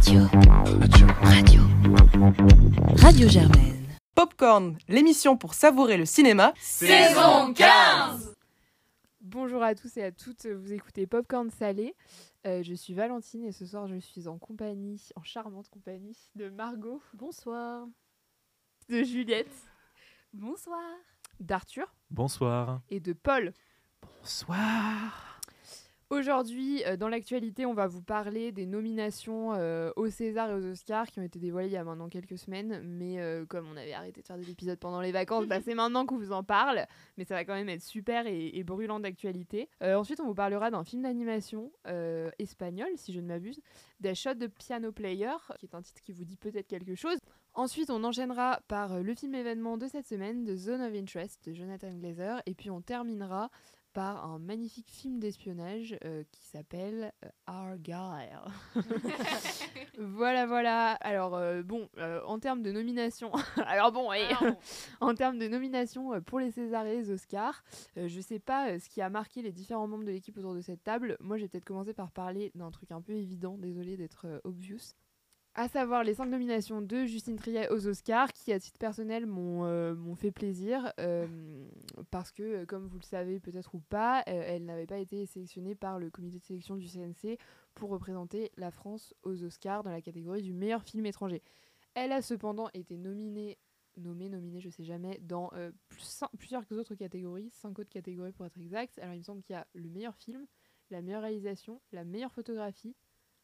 Radio Germaine. Popcorn, l'émission pour savourer le cinéma. Saison 15. Bonjour à tous et à toutes, vous écoutez Popcorn Salé. Je suis Valentine et ce soir je suis en charmante compagnie de Margot. Bonsoir. De Juliette. Bonsoir. D'Arthur. Bonsoir. Et de Paul. Bonsoir. Aujourd'hui, dans l'actualité, on va vous parler des nominations aux Césars et aux Oscars qui ont été dévoilées il y a maintenant quelques semaines. Mais comme on avait arrêté de faire des épisodes pendant les vacances, c'est maintenant qu'on vous en parle. Mais ça va quand même être super et brûlant d'actualité. Ensuite, on vous parlera d'un film d'animation espagnol, si je ne m'abuse, Des Shots de Piano Player, qui est un titre qui vous dit peut-être quelque chose. Ensuite, on enchaînera par le film événement de cette semaine, The Zone of Interest de Jonathan Glazer. Et puis on terminera par un magnifique film d'espionnage qui s'appelle Argyle. Voilà. Alors en termes de nomination, en termes de nomination pour les Césars et les Oscars, je sais pas ce qui a marqué les différents membres de l'équipe autour de cette table. Moi, je vais peut-être commencer par parler d'un truc un peu évident, désolée d'être obvious. À savoir les 5 nominations de Justine Triet aux Oscars, qui à titre personnel m'ont fait plaisir, parce que, comme vous le savez peut-être ou pas, elle n'avait pas été sélectionnée par le comité de sélection du CNC pour représenter la France aux Oscars dans la catégorie du meilleur film étranger. Elle a cependant été nommée, je sais jamais, dans plusieurs autres catégories, 5 autres catégories pour être exact. Alors il me semble qu'il y a le meilleur film, la meilleure réalisation, la meilleure photographie,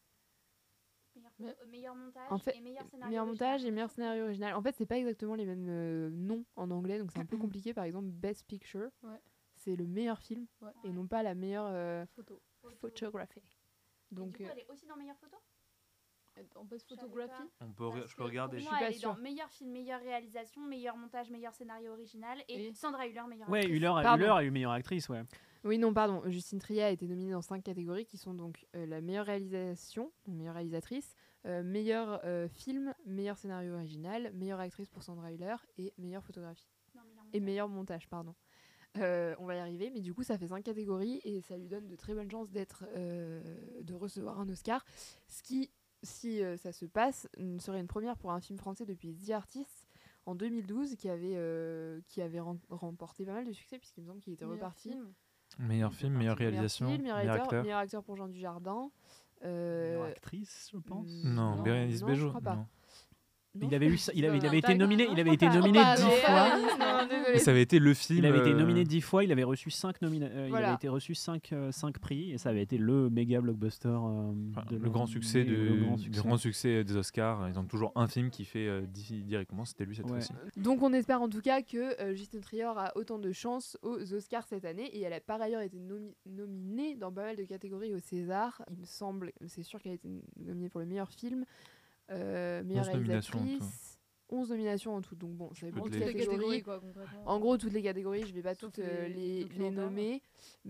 meilleur montage, en fait, et meilleur scénario meilleur original. montage et meilleur scénario original. En fait, c'est pas exactement les mêmes noms en anglais, donc c'est un peu compliqué. Par exemple, Best Picture, c'est le meilleur film et non pas la meilleure photographie. Donc, du coup, elle est aussi dans meilleure photo. En Best Photographie, Je peux regarder. Pour moi, elle est sûre. dans meilleur film, meilleure réalisation, meilleur montage, meilleur scénario original et Sandra Hüller, meilleure Ouais, actrice. Hüller a eu meilleure actrice, ouais. Oui, non, pardon. Justine Triet a été nominée dans 5 catégories qui sont donc la meilleure réalisation, donc meilleure réalisatrice, meilleur film, meilleur scénario original, meilleure actrice pour Sandra Hüller et meilleure photographie. Non, meilleur montage. Et meilleur montage, pardon. On va y arriver, mais du coup ça fait 5 catégories et ça lui donne de très bonnes chances de recevoir un Oscar, ce qui, si ça se passe, serait une première pour un film français depuis The Artist en 2012 qui avait remporté pas mal de succès puisqu'il me semble qu'il était reparti. Meilleur film, meilleure réalisation, meilleur acteur pour Jean Dujardin. Meilleure actrice, je pense. Non, Bérénice Bejo. Je crois pas. Non. Il avait été nominé 10 10 fois. Non, désolé. Et ça avait été le film. Il avait été nominé 10 fois, il avait reçu 5 Voilà. il avait été reçu 5 prix et ça avait été le méga blockbuster le grand succès des Oscars. Ils ont toujours un film qui fait directement, c'était lui cette fois-ci. Donc on espère en tout cas que Justine Triet aura autant de chance aux Oscars cette année et elle a par ailleurs été nominée dans pas mal de catégories au César. Il me semble, c'est sûr qu'elle a été nominée pour le meilleur film, meilleure réalisatrice, 11 nominations en tout. Donc bon, ça dépend de catégories. Quoi, concrètement. En gros, toutes les catégories, je vais pas toutes les nommer,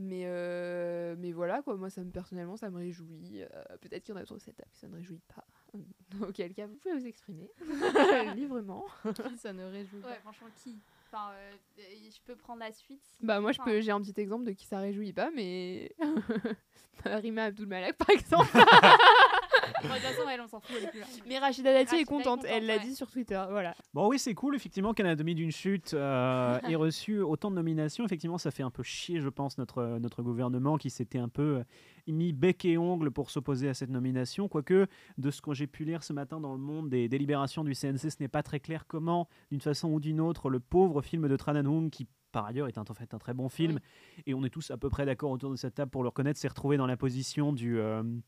mais voilà quoi. Moi, personnellement, ça me réjouit. Peut-être qu'il y en a trop cette table que ça ne réjouit pas. Auquel cas, vous pouvez vous exprimer librement. Qui ça ne réjouit pas. Ouais, franchement, qui enfin, je peux prendre la suite. Bah moi, j'ai un petit exemple de qui ça réjouit pas, mais Rima Abdul-Malak par exemple. De toute façon, elle, on s'en fout, elle est plus là. Mais Rachida Dati est Rachida contente, elle l'a ouais. dit sur Twitter, voilà. Bon oui, c'est cool effectivement qu'Anatomie d'une chute ait reçu autant de nominations. Effectivement, ça fait un peu chier, je pense, notre gouvernement qui s'était un peu mis bec et ongle pour s'opposer à cette nomination. Quoique, de ce que j'ai pu lire ce matin dans Le Monde, des délibérations du CNC, ce n'est pas très clair comment, d'une façon ou d'une autre, le pauvre film de Tran Anh Hung, qui par ailleurs est en fait un très bon film, et on est tous à peu près d'accord autour de cette table pour le reconnaître, s'est retrouvé dans la position du...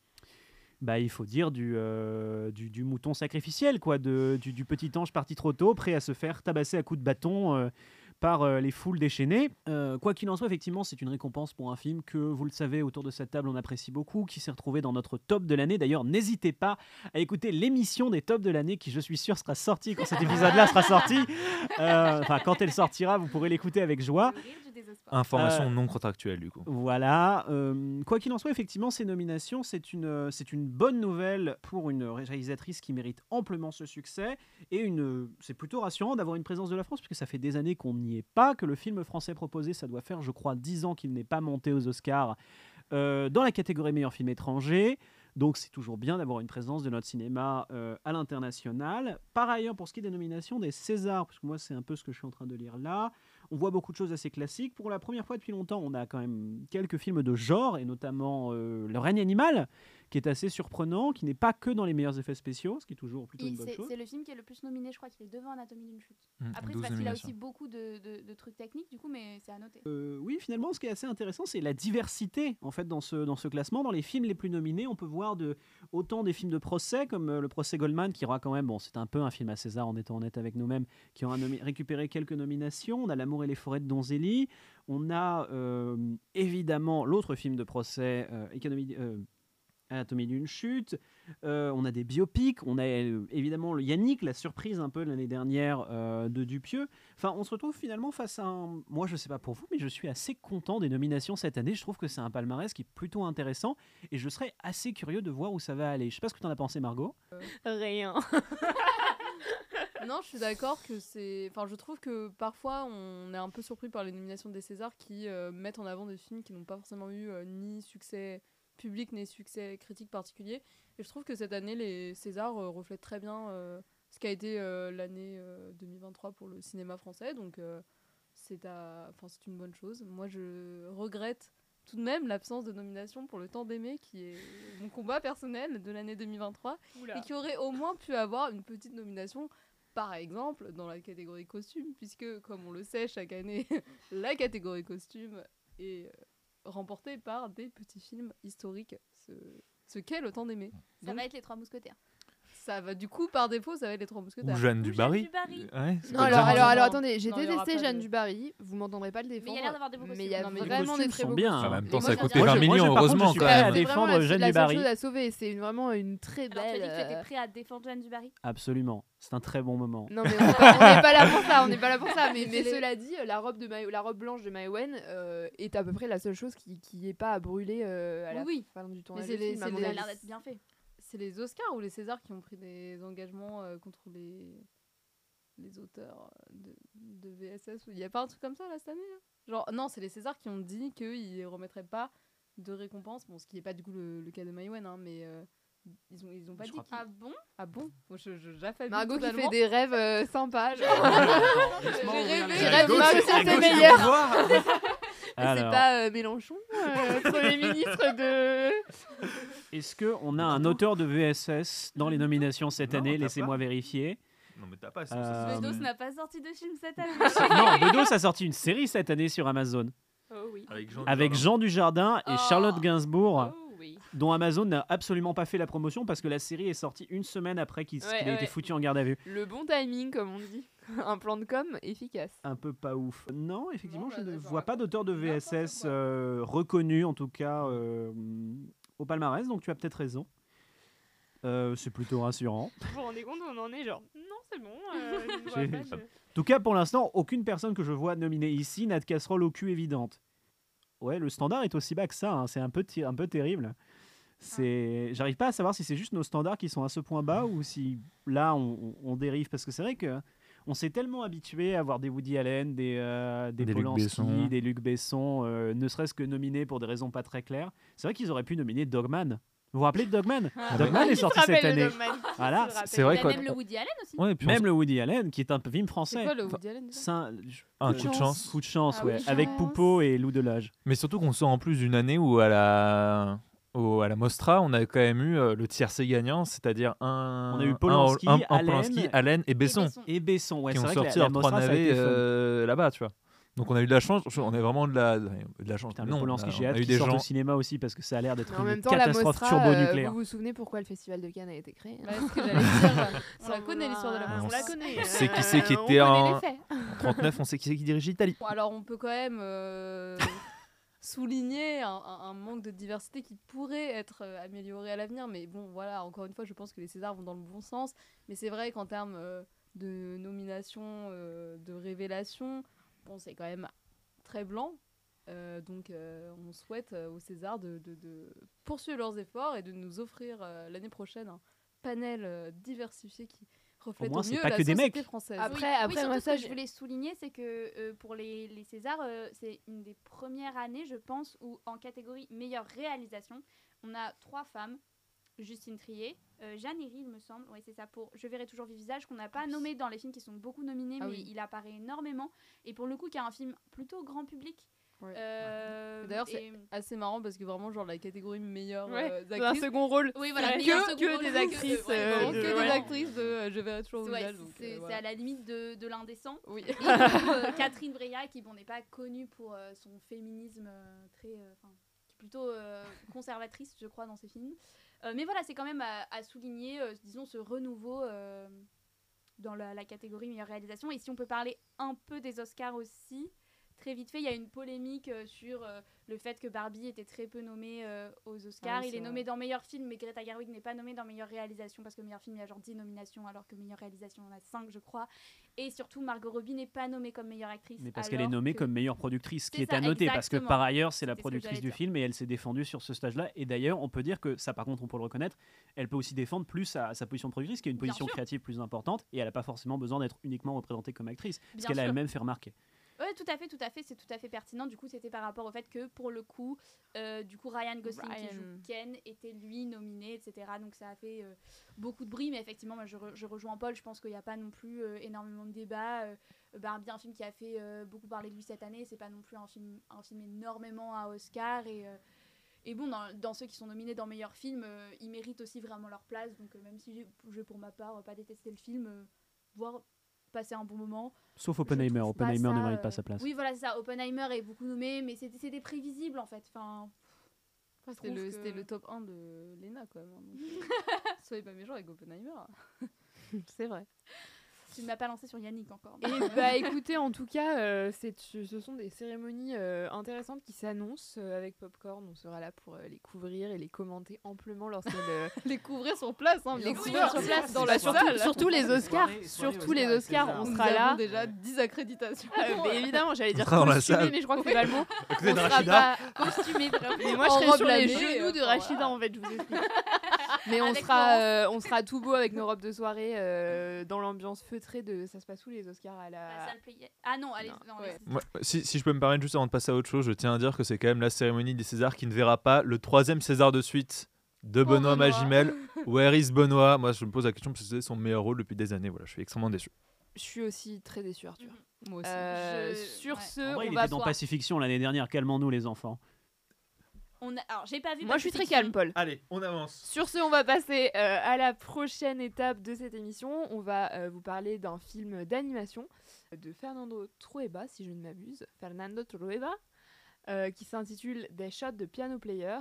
il faut dire du mouton sacrificiel, quoi, du petit ange parti trop tôt, prêt à se faire tabasser à coups de bâton par les foules déchaînées. Quoi qu'il en soit, effectivement, c'est une récompense pour un film que, vous le savez, autour de cette table, on apprécie beaucoup, qui s'est retrouvé dans notre top de l'année. D'ailleurs, n'hésitez pas à écouter l'émission des tops de l'année, qui, je suis sûr, sera sortie quand cet épisode-là sera sorti. Quand elle sortira, vous pourrez l'écouter avec joie. Information non contractuelle, du coup. Voilà. Quoi qu'il en soit, effectivement, ces nominations, c'est une bonne nouvelle pour une réalisatrice qui mérite amplement ce succès. Et c'est plutôt rassurant d'avoir une présence de la France, puisque ça fait des années qu'on n'y est pas, que le film français proposé, ça doit faire, je crois, 10 ans qu'il n'est pas monté aux Oscars dans la catégorie meilleur film étranger. Donc c'est toujours bien d'avoir une présence de notre cinéma à l'international. Par ailleurs, pour ce qui est des nominations des Césars, parce que moi c'est un peu ce que je suis en train de lire là, on voit beaucoup de choses assez classiques. Pour la première fois depuis longtemps, on a quand même quelques films de genre, et notamment Le règne animal, qui est assez surprenant, qui n'est pas que dans les meilleurs effets spéciaux, ce qui est toujours plutôt une bonne chose. C'est le film qui est le plus nominé, je crois qu'il est devant Anatomie d'une chute. Après, 12 c'est parce qu'il a nominations. aussi beaucoup de trucs techniques, du coup, mais c'est à noter. Oui, finalement, ce qui est assez intéressant, c'est la diversité en fait dans ce classement. Dans les films les plus nominés, on peut voir autant des films de procès comme le procès Goldman, qui aura quand même, bon, c'est un peu un film à César, en étant honnête avec nous-mêmes, qui aura récupéré quelques nominations. On a L'amour et les forêts de Donzelli. On a évidemment l'autre film de procès, Anatomie d'une chute. On a des biopics. On a évidemment le Yannick, la surprise un peu l'année dernière de Dupieux. Enfin, on se retrouve finalement face à un... Moi, je sais pas pour vous, mais je suis assez content des nominations cette année. Je trouve que c'est un palmarès qui est plutôt intéressant et je serais assez curieux de voir où ça va aller. Je sais pas ce que tu en as pensé, Margot. Rien. Non, je suis d'accord que c'est. Enfin, je trouve que parfois on est un peu surpris par les nominations des Césars qui mettent en avant des films qui n'ont pas forcément eu ni succès public ni succès critique particulier. Et je trouve que cette année, les Césars reflètent très bien ce qu'a été l'année 2023 pour le cinéma français. Donc, c'est une bonne chose. Moi, je regrette tout de même l'absence de nomination pour Le Temps d'aimer, qui est mon combat personnel de l'année 2023. Oula. Et qui aurait au moins pu avoir une petite nomination, par exemple, dans la catégorie costume, puisque, comme on le sait, chaque année, la catégorie costume est remportée par des petits films historiques, ce qu'est Le Temps d'aimer. Ça va être Les Trois Mousquetaires. Ça va, du coup, par défaut, ça va être Les Trois Mousquetaires. Ou Jeanne du Barry. Dubarry. C'est Non, pas alors, Jeanne- Non, attendez, j'ai non, il y aura détesté pas Jeanne de- Dubarry, vous m'entendrez pas le Mais défendre. il y a l'air d'avoir des beaux Mais il costumes. y a Non, mais les vraiment des costumes très sont beaux bien. costumes. En même Et temps, moi, ça a je coûté dirais- 20 moi, millions, par contre, je heureusement suis quand prêt à même. défendre Vraiment, Jeanne la seule Dubarry. chose à sauver, c'est vraiment une très Alors, tu as dit que tu belle... étais prêt à défendre Jeanne Dubarry. Absolument, c'est un très bon moment. Non mais on n'est pas là pour ça, on n'est pas là pour ça. Mais Mais cela dit, la robe blanche de Maïwenn est à peu près la seule chose qui est pas à brûler à la Oui. fin du tournage c'est du les- film, à c'est mon les- Ça a avis. l'air d'être bien fait. C'est les Oscars ou les Césars qui ont pris des engagements contre les auteurs de VSS. Il n'y a pas un truc comme ça là cette année là. Genre, non, c'est les Césars qui ont dit qu'ils ne remettraient pas de récompense. Bon, ce qui n'est pas du coup le cas de Maïwenn, hein, mais ils ont pas dit. Ah bon? Ah bon? Moi, j'affaiblis Margot qui totalement. fait des rêves sympas. J'ai rêvé. Qui rêve Margot, c'était meilleur. C'est Alors, pas Mélenchon, Premier ministre de... est-ce qu'on a un auteur de VSS dans les nominations cette Non, année? t'as Laissez-moi pas. vérifier. Non, mais t'as pas. Bedos n'a pas sorti de film cette année. Non, Bedos a sorti une série cette année sur Amazon Oh oui. avec Jean Dujardin et Oh. Charlotte Gainsbourg, Oh oui. dont Amazon n'a absolument pas fait la promotion parce que la série est sortie une semaine après qu'il Ouais, qu'il a été ouais. foutu en garde à vue. Le bon timing, comme on dit. Un plan de com efficace. Un peu pas ouf. Non, effectivement, Non, je ne d'accord. vois pas d'auteur de N'importe VSS quoi. reconnu, en tout cas, au palmarès, donc tu as peut-être raison. C'est plutôt rassurant. Vous vous rendez compte où on en est, genre, non, c'est bon. je ne vois J'ai- pas de- En tout cas, pour l'instant, aucune personne que je vois nominée ici n'a de casserole au cul évidente. Ouais, le standard est aussi bas que ça, hein, c'est un peu terrible. J'arrive pas à savoir si c'est juste nos standards qui sont à ce point bas ou si là on dérive, parce que c'est vrai que on s'est tellement habitué à voir des Woody Allen, des Des Luc Polanski, Besson. des Luc Besson, ne serait-ce que nominés pour des raisons pas très claires. C'est vrai qu'ils auraient pu nominer Dogman. Vous vous rappelez de Dogman? Dogman est Qui se sorti cette rappelle de année. Dogman, qui Voilà, se rappelle. c'est vrai Il y a quoi. même le Woody Allen aussi. Ouais, et puis Même le Woody Allen, qui est un film C'est français. quoi le Woody Allen déjà? Un coup de chance. Coup de chance, Ah ouais. oui, Avec chance. Poupeau et Lou Delage. Mais surtout qu'on sort en plus d'une année où à la Mostra, on a quand même eu le tiercé gagnant, c'est-à-dire On a eu Polanski, Allen Allen et Besson, Et Besson, ouais, qui c'est ont vrai que sorti la leurs trois Mostra, ça a été navets fun. là-bas, tu vois. Donc on a eu de la chance, on est vraiment de la chance. Putain, le Non, Polanski, on j'ai a hâte eu qu'il des sorte gens. au cinéma aussi parce que ça a l'air d'être Mais en une même temps, la catastrophe Mostra, turbonucléaire. vous vous souvenez pourquoi le festival de Cannes a été créé Bah, c'est ce que j'allais dire. On la connaît l'histoire de la Ouais, Mostra. On la connaît. On sait qui c'est qui on était connaît en- les faits. En 39, on sait qui c'est qui dirige l'Italie. Bon, alors on peut quand même souligner un manque de diversité qui pourrait être amélioré à l'avenir, mais bon voilà, encore une fois je pense que les Césars vont dans le bon sens, mais c'est vrai qu'en termes de nomination, de révélation, bon c'est quand même très blanc, donc on souhaite aux Césars de poursuivre leurs efforts et de nous offrir l'année prochaine un panel diversifié qui reflète moins, au c'est mieux pas la que des société mecs. française. Après, surtout moi, ce ça, que je voulais souligner, c'est que pour les Césars, c'est une des premières années, je pense, où en catégorie meilleure réalisation, on a 3 femmes Justine Triet, Jeanne Herry, il me semble, oui c'est ça, pour Je verrai toujours vos visages, qu'on n'a pas nommé dans les films qui sont beaucoup nominés, mais il apparaît énormément, et pour le coup qui est un film plutôt grand public. Ouais. D'ailleurs c'est assez marrant parce que vraiment genre la catégorie meilleure actrice, un second rôle, oui voilà, que des actrices, que des actrices de Je verrai toujours vos visages, c'est à la limite de l'indécent. Oui. Et Catherine Breillat qui n'est pas connue pour son féminisme très qui est plutôt conservatrice je crois dans ses films, mais voilà c'est quand même à souligner disons ce renouveau dans la catégorie meilleure réalisation. Et si on peut parler un peu des Oscars aussi très vite fait, il y a une polémique sur le fait que Barbie était très peu nommé aux Oscars. Il est nommé dans meilleur film, mais Greta Gerwig n'est pas nommée dans meilleure réalisation parce que meilleur film, il y a genre 10 nominations, alors que meilleure réalisation, on en a 5, je crois. Et surtout, Margot Robbie n'est pas nommée comme meilleure actrice. Mais parce qu'elle est nommée comme meilleure productrice, ce qui est à noter, exactement. parce que par ailleurs, c'est la productrice du film et elle s'est défendue sur ce stage-là. Et d'ailleurs, on peut dire que ça, par contre, on peut le reconnaître, elle peut aussi défendre plus sa position de productrice, qui est une position créative plus importante, et elle n'a pas forcément besoin d'être uniquement représentée comme actrice, ce qu'elle a elle-même fait remarquer. Oui, tout à fait, c'est tout à fait pertinent. Du coup, c'était par rapport au fait que, pour le coup, Ryan Gosling, qui joue Ken, était lui nominé, etc. Donc ça a fait beaucoup de bruit, mais effectivement, moi, je rejoins Paul. Je pense qu'il n'y a pas non plus énormément de débats. Barbie, un film qui a fait beaucoup parler de lui cette année, c'est pas non plus un film énormément à Oscar. Et bon, dans ceux qui sont nominés dans meilleur film, ils méritent aussi vraiment leur place. Donc même si je, pour ma part, pas détesté le film, voire passer un bon moment. Sauf Oppenheimer. Oppenheimer ne mérite pas sa place. Oui, voilà, c'est ça. Oppenheimer est beaucoup nommé, mais c'était prévisible en fait. C'était le top 1 de Lena quand même. Soyez pas méchants avec Oppenheimer. C'est vrai. Tu ne m'as pas lancé sur Yannick encore. Et écoutez, en tout cas, ce sont des cérémonies intéressantes qui s'annoncent avec Popcorn. On sera là pour les couvrir et les commenter amplement lorsqu'elles les couvrir sur place, les couvrir sur place dans la salle. Surtout les Oscars. Surtout les Oscars, on sera là. Déjà 10 accréditations. Mais évidemment, j'allais dire costumé, mais je crois que c'est pas le mot. On sera pas costumé. Mais moi, je serai sur les genoux de Rachida, en fait, je vous explique. Mais on sera tout beau avec nos robes de soirée dans l'ambiance feutrée de ça se passe où les Oscars à la salle Playel. Ah non, allez. Si je peux me permettre juste avant de passer à autre chose, je tiens à dire que c'est quand même la cérémonie des Césars qui ne verra pas le 3e César de suite de Benoît Magimel. Where is Benoît? Moi je me pose la question parce que c'est son meilleur rôle depuis des années. Voilà, je suis extrêmement déçu. Je suis aussi très déçu, Arthur. Moi aussi. Sur ce, en vrai, il était dans Pacifiction l'année dernière. Calmons-nous les enfants. Alors, j'ai pas vu. Moi, je suis très calme, Paul. Allez, on avance. Sur ce, on va passer à la prochaine étape de cette émission. On va vous parler d'un film d'animation de Fernando Trueba, si je ne m'abuse. Fernando Trueba, qui s'intitule Des shots de piano player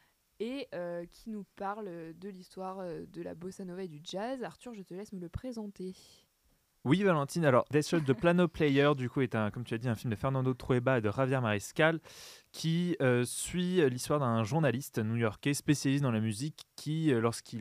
et qui nous parle de l'histoire de la bossa nova et du jazz. Arthur, je te laisse me le présenter. Oui, Valentine. Alors, Death Shot de Piano Player, du coup, est comme tu as dit, un film de Fernando Trueba et de Javier Mariscal qui suit l'histoire d'un journaliste new-yorkais spécialisé dans la musique qui, lorsqu'il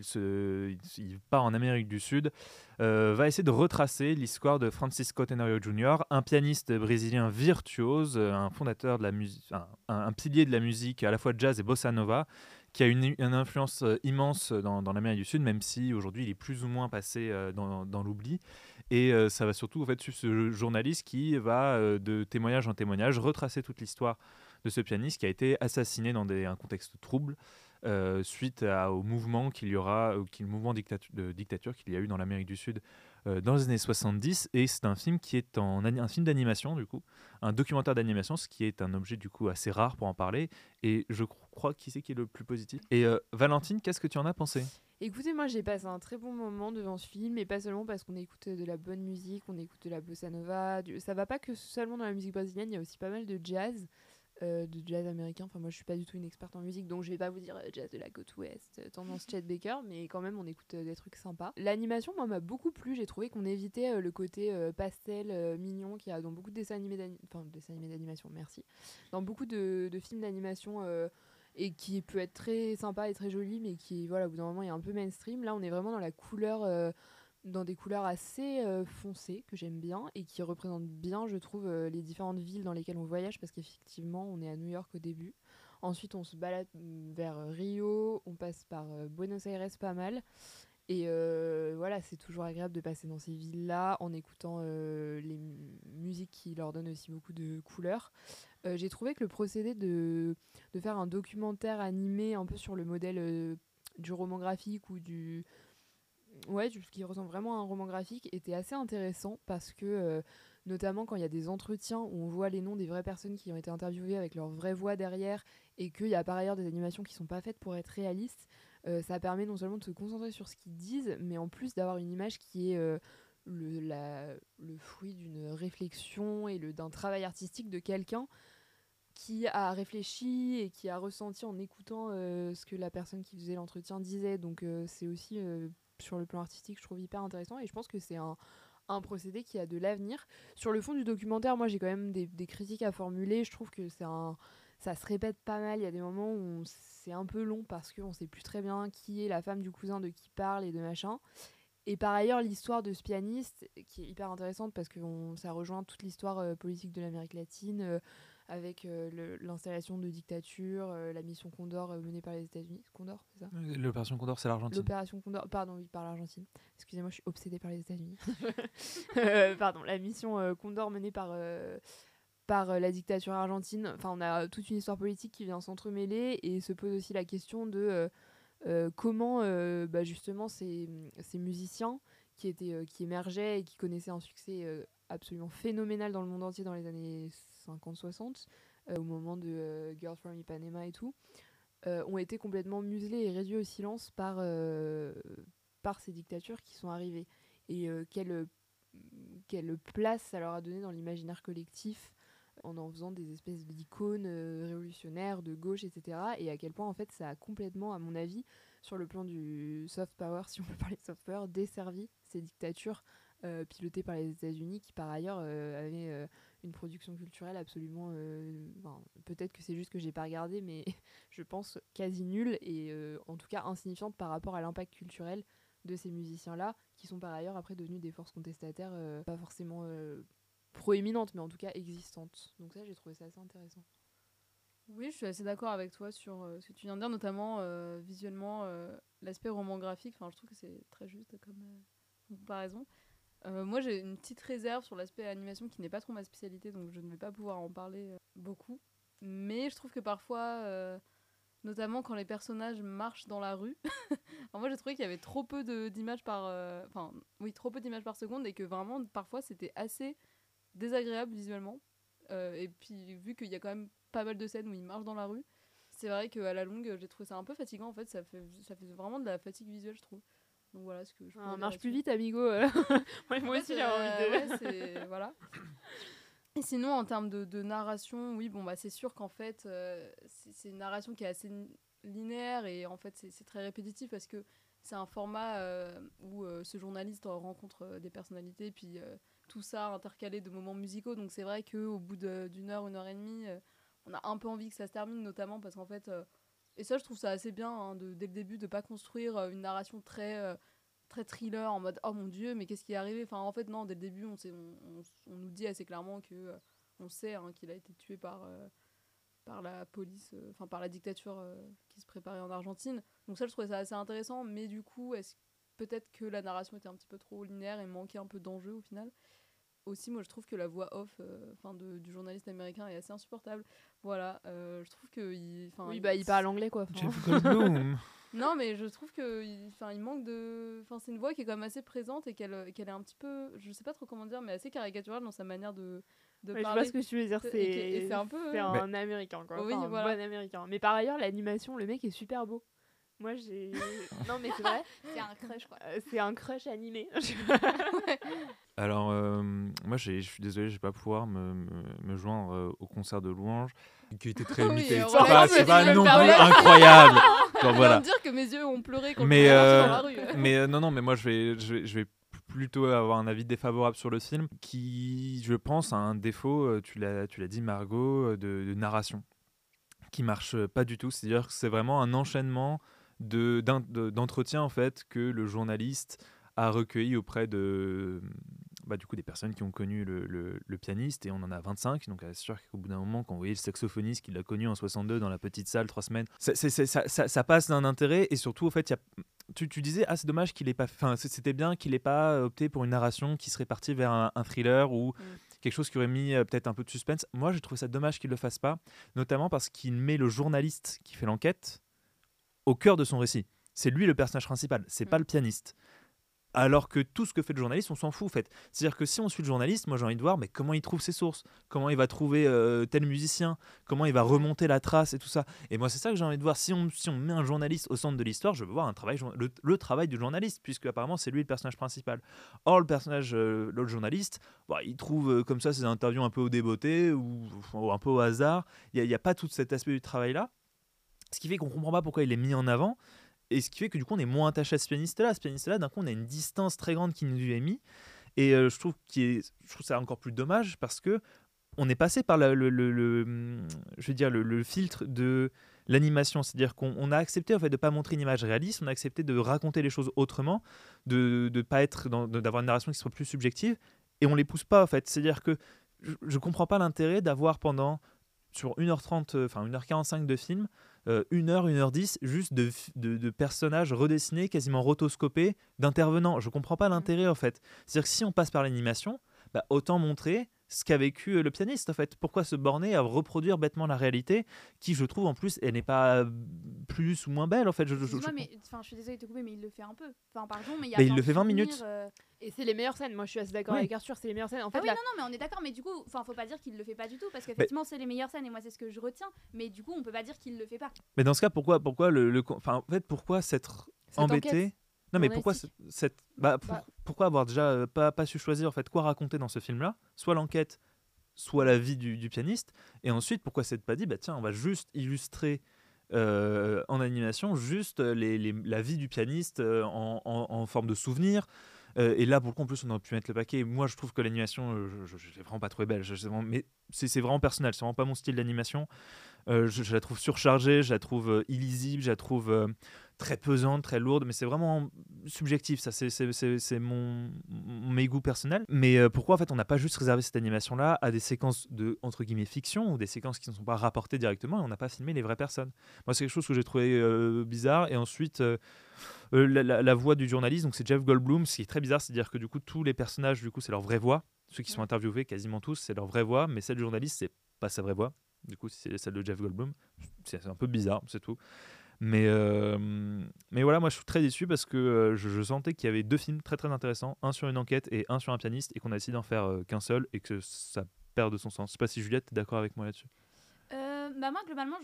il part en Amérique du Sud, va essayer de retracer l'histoire de Francisco Tenorio Jr., un pianiste brésilien virtuose, un fondateur de la musique, un pilier de la musique à la fois jazz et bossa nova, qui a une influence immense dans l'Amérique du Sud, même si aujourd'hui il est plus ou moins passé dans l'oubli. Et ça va surtout en fait, suivre ce journaliste qui va, de témoignage en témoignage, retracer toute l'histoire de ce pianiste qui a été assassiné dans un contexte trouble suite au mouvement le mouvement de dictature qu'il y a eu dans l'Amérique du Sud dans les années 70. Et c'est un film qui est un film d'animation, du coup, un documentaire d'animation, ce qui est un objet du coup assez rare pour en parler. Et je crois qui c'est qui est le plus positif. Et Valentine, qu'est-ce que tu en as pensé ? Écoutez, moi j'ai passé un très bon moment devant ce film, et pas seulement parce qu'on écoute de la bonne musique, on écoute de la bossa nova, ça va pas que seulement dans la musique brésilienne, il y a aussi pas mal de jazz américain. Enfin, moi je suis pas du tout une experte en musique, donc je vais pas vous dire jazz de la côte ouest, tendance Chet Baker, mais quand même on écoute des trucs sympas. L'animation, moi, m'a beaucoup plu, j'ai trouvé qu'on évitait le côté pastel, mignon qu'il y a dans beaucoup de dessins animés d'animation, merci. Dans beaucoup de films d'animation et qui peut être très sympa et très joli, mais qui, voilà, au bout d'un moment, est un peu mainstream. Là, on est vraiment dans la couleur, dans des couleurs assez foncées, que j'aime bien, et qui représentent bien, je trouve, les différentes villes dans lesquelles on voyage, parce qu'effectivement, on est à New York au début. Ensuite, on se balade vers Rio, on passe par Buenos Aires pas mal. Et voilà, c'est toujours agréable de passer dans ces villes-là en écoutant les musiques qui leur donnent aussi beaucoup de couleurs. J'ai trouvé que le procédé de faire un documentaire animé un peu sur le modèle du roman graphique ou ce qui ressemble vraiment à un roman graphique était assez intéressant parce que notamment quand il y a des entretiens où on voit les noms des vraies personnes qui ont été interviewées avec leur vraie voix derrière et qu'il y a par ailleurs des animations qui sont pas faites pour être réalistes, ça permet non seulement de se concentrer sur ce qu'ils disent, mais en plus d'avoir une image qui est le fruit d'une réflexion et d'un travail artistique de quelqu'un qui a réfléchi et qui a ressenti en écoutant ce que la personne qui faisait l'entretien disait. Donc c'est aussi, sur le plan artistique, je trouve hyper intéressant et je pense que c'est un procédé qui a de l'avenir. Sur le fond du documentaire, moi j'ai quand même des critiques à formuler. Je trouve que ça se répète pas mal. Il y a des moments où c'est un peu long parce qu'on sait plus très bien qui est la femme du cousin de qui parle et de machin. Et par ailleurs, l'histoire de ce pianiste, qui est hyper intéressante parce que ça rejoint toute l'histoire politique de l'Amérique latine, avec l'installation de dictature, la mission Condor menée par les États-Unis. Condor, c'est ça ? L'opération Condor, c'est l'Argentine. L'opération Condor, pardon, oui, par l'Argentine. Excusez-moi, je suis obsédée par les États-Unis. Pardon, la mission Condor menée par la dictature argentine. Enfin, on a toute une histoire politique qui vient s'entremêler et se pose aussi la question de comment justement ces musiciens qui émergeaient et qui connaissaient un succès absolument phénoménal dans le monde entier dans les années 50-60, au moment de Girls from Ipanema et tout, ont été complètement muselés et réduits au silence par ces dictatures qui sont arrivées. Et quelle place ça leur a donné dans l'imaginaire collectif en faisant des espèces d'icônes révolutionnaires, de gauche, etc. Et à quel point, en fait, ça a complètement, à mon avis, sur le plan du soft power, si on peut parler de soft power, desservi ces dictatures pilotées par les États-Unis qui, par ailleurs, avaient une production culturelle absolument... peut-être que c'est juste que j'ai pas regardé, mais je pense quasi nulle et en tout cas insignifiante par rapport à l'impact culturel de ces musiciens-là, qui sont par ailleurs après devenus des forces contestataires, pas forcément proéminentes, mais en tout cas existantes. Donc ça, j'ai trouvé ça assez intéressant. Oui, je suis assez d'accord avec toi sur ce que tu viens de dire, notamment visuellement, l'aspect roman graphique. Enfin, je trouve que c'est très juste comme comparaison. Moi, j'ai une petite réserve sur l'aspect animation qui n'est pas trop ma spécialité, donc je ne vais pas pouvoir en parler beaucoup. Mais je trouve que parfois, notamment quand les personnages marchent dans la rue, moi j'ai trouvé qu'il y avait trop peu d'images trop peu d'images par seconde et que vraiment, parfois, c'était assez désagréable visuellement. Et puis, vu qu'il y a quand même pas mal de scènes où ils marchent dans la rue, c'est vrai qu'à la longue, j'ai trouvé ça un peu fatigant. En fait, ça fait vraiment de la fatigue visuelle, je trouve. Donc voilà ce que je marche plus vite, amigo. Moi aussi, j'ai envie de... voilà. Et sinon, en termes de narration, oui, c'est sûr qu'en fait, c'est une narration qui est assez linéaire et en fait, c'est très répétitif parce que c'est un format où ce journaliste rencontre des personnalités, puis tout ça intercalé de moments musicaux. Donc c'est vrai qu'au bout d'une heure, 1h30, on a un peu envie que ça se termine, notamment parce qu'en fait... et ça, je trouve ça assez bien, dès le début, de pas construire une narration très thriller, en mode « Oh mon Dieu, mais qu'est-ce qui est arrivé ?» Enfin, en fait, non, dès le début, on nous dit assez clairement que on sait qu'il a été tué par la police, par la dictature qui se préparait en Argentine. Donc ça, je trouvais ça assez intéressant, mais du coup, peut-être que la narration était un petit peu trop linéaire et manquait un peu d'enjeu au final. Aussi, moi, je trouve que la voix off du journaliste américain est assez insupportable. Voilà, je trouve que... il parle anglais, quoi. Jeff Goldblum. Non, mais je trouve qu'il manque de... c'est une voix qui est quand même assez présente et qu'elle est un petit peu... Je sais pas trop comment dire, mais assez caricaturale dans sa manière de parler. Je vois ce que tu veux dire, c'est un peu... C'est un américain, quoi. Oui, un voilà. bon américain. Mais par ailleurs, l'animation, le mec est super beau. Moi, j'ai... Non, mais c'est vrai. C'est un crush, quoi. C'est un crush animé. Alors, moi, je suis désolé, je vais pas pouvoir me joindre au concert de Louange, qui était très limité. Oui, c'est pas non plus incroyable. Genre, voilà. Je viens de dire que mes yeux ont pleuré quand Mais, je suis dans la rue. mais non, mais moi, je vais plutôt avoir un avis défavorable sur le film, qui, je pense, a un défaut, tu l'as dit, Margot, de narration, qui marche pas du tout. C'est-à-dire que c'est vraiment un enchaînement d'entretiens, en fait, que le journaliste a recueilli auprès de du coup des personnes qui ont connu le pianiste, et on en a 25, donc c'est sûr qu'au bout d'un moment, quand vous voyez le saxophoniste qui l'a connu en 62 dans la petite salle 3 semaines, ça passe d'un intérêt. Et surtout, au fait, tu disais, c'est dommage qu'il ait pas, c'était bien qu'il ait pas opté pour une narration qui serait partie vers un thriller ou quelque chose qui aurait mis peut-être un peu de suspense. Moi, j'ai trouvé ça dommage qu'il le fasse pas, notamment parce qu'il met le journaliste qui fait l'enquête au cœur de son récit. c'est lui le personnage principal, c'est pas le pianiste. Alors que tout ce que fait le journaliste, on s'en fout en fait. C'est-à-dire que si on suit le journaliste, moi j'ai envie de voir mais comment il trouve ses sources, comment il va trouver tel musicien, comment il va remonter la trace et tout ça. Et moi c'est ça que j'ai envie de voir. Si on met un journaliste au centre de l'histoire, je veux voir le travail du journaliste, puisque apparemment c'est lui le personnage principal. Or le personnage, l'autre journaliste, il trouve comme ça ses interviews un peu au débeauté ou un peu au hasard. Il n'y a pas tout cet aspect du travail-là. Ce qui fait qu'on ne comprend pas pourquoi il est mis en avant. Et ce qui fait que du coup on est moins attaché à ce pianiste-là. Ce pianiste-là, d'un coup on a une distance très grande qui nous est mise. Et je trouve ça encore plus dommage parce que on est passé par le filtre de l'animation. C'est-à-dire qu'on a accepté en fait, de ne pas montrer une image réaliste, on a accepté de raconter les choses autrement, de pas être d'avoir une narration qui soit plus subjective. Et on ne les pousse pas en fait. C'est-à-dire que je ne comprends pas l'intérêt d'avoir sur 1h30, enfin 1h45 de film, 1h, 1h10, juste de personnages redessinés, quasiment rotoscopés, d'intervenants. Je ne comprends pas l'intérêt, en fait. C'est-à-dire que si on passe par l'animation, autant montrer ce qu'a vécu le pianiste, en fait. Pourquoi se borner à reproduire bêtement la réalité, qui, je trouve, en plus, elle n'est pas plus ou moins belle, en fait. Je suis désolée de te couper, mais il le fait un peu. Enfin, pardon, mais il le fait 20 minutes. Et c'est les meilleures scènes. Moi, je suis assez d'accord avec Arthur. C'est les meilleures scènes. En fait, non, mais on est d'accord. Mais du coup, faut pas dire qu'il le fait pas du tout, parce qu'effectivement, c'est les meilleures scènes. Et moi, c'est ce que je retiens. Mais du coup, on peut pas dire qu'il le fait pas. Mais dans ce cas, pourquoi pourquoi s'être embêté? Non, mais pourquoi pourquoi avoir déjà pas su choisir en fait quoi raconter dans ce film-là, soit l'enquête, soit la vie du pianiste, et ensuite pourquoi s'être pas dit tiens on va juste illustrer en animation juste la vie du pianiste en forme de souvenir. Et là, pour le coup, en plus, on aurait pu mettre le paquet. Moi, je trouve que l'animation, je l'ai vraiment pas trouvé belle. Mais c'est vraiment personnel. C'est vraiment pas mon style d'animation. Je la trouve surchargée, je la trouve illisible, je la trouve très pesante, très lourde. Mais c'est vraiment subjectif. Ça, c'est mes goûts personnels. Mais pourquoi, en fait, on n'a pas juste réservé cette animation-là à des séquences de, entre guillemets, fiction ou des séquences qui ne sont pas rapportées directement et on n'a pas filmé les vraies personnes. Moi, c'est quelque chose que j'ai trouvé bizarre. Et ensuite... la voix du journaliste, donc c'est Jeff Goldblum, ce qui est très bizarre, c'est-à-dire que du coup tous les personnages, du coup c'est leur vraie voix, ceux qui sont interviewés, quasiment tous, c'est leur vraie voix, mais celle du journaliste c'est pas sa vraie voix, du coup c'est celle de Jeff Goldblum, c'est un peu bizarre, c'est tout. Mais voilà, moi je suis très déçu parce que je sentais qu'il y avait deux films très très intéressants, un sur une enquête et un sur un pianiste, et qu'on a décidé d'en faire qu'un seul et que ça perd de son sens. Je sais pas si Juliette est d'accord avec moi là-dessus. Moi globalement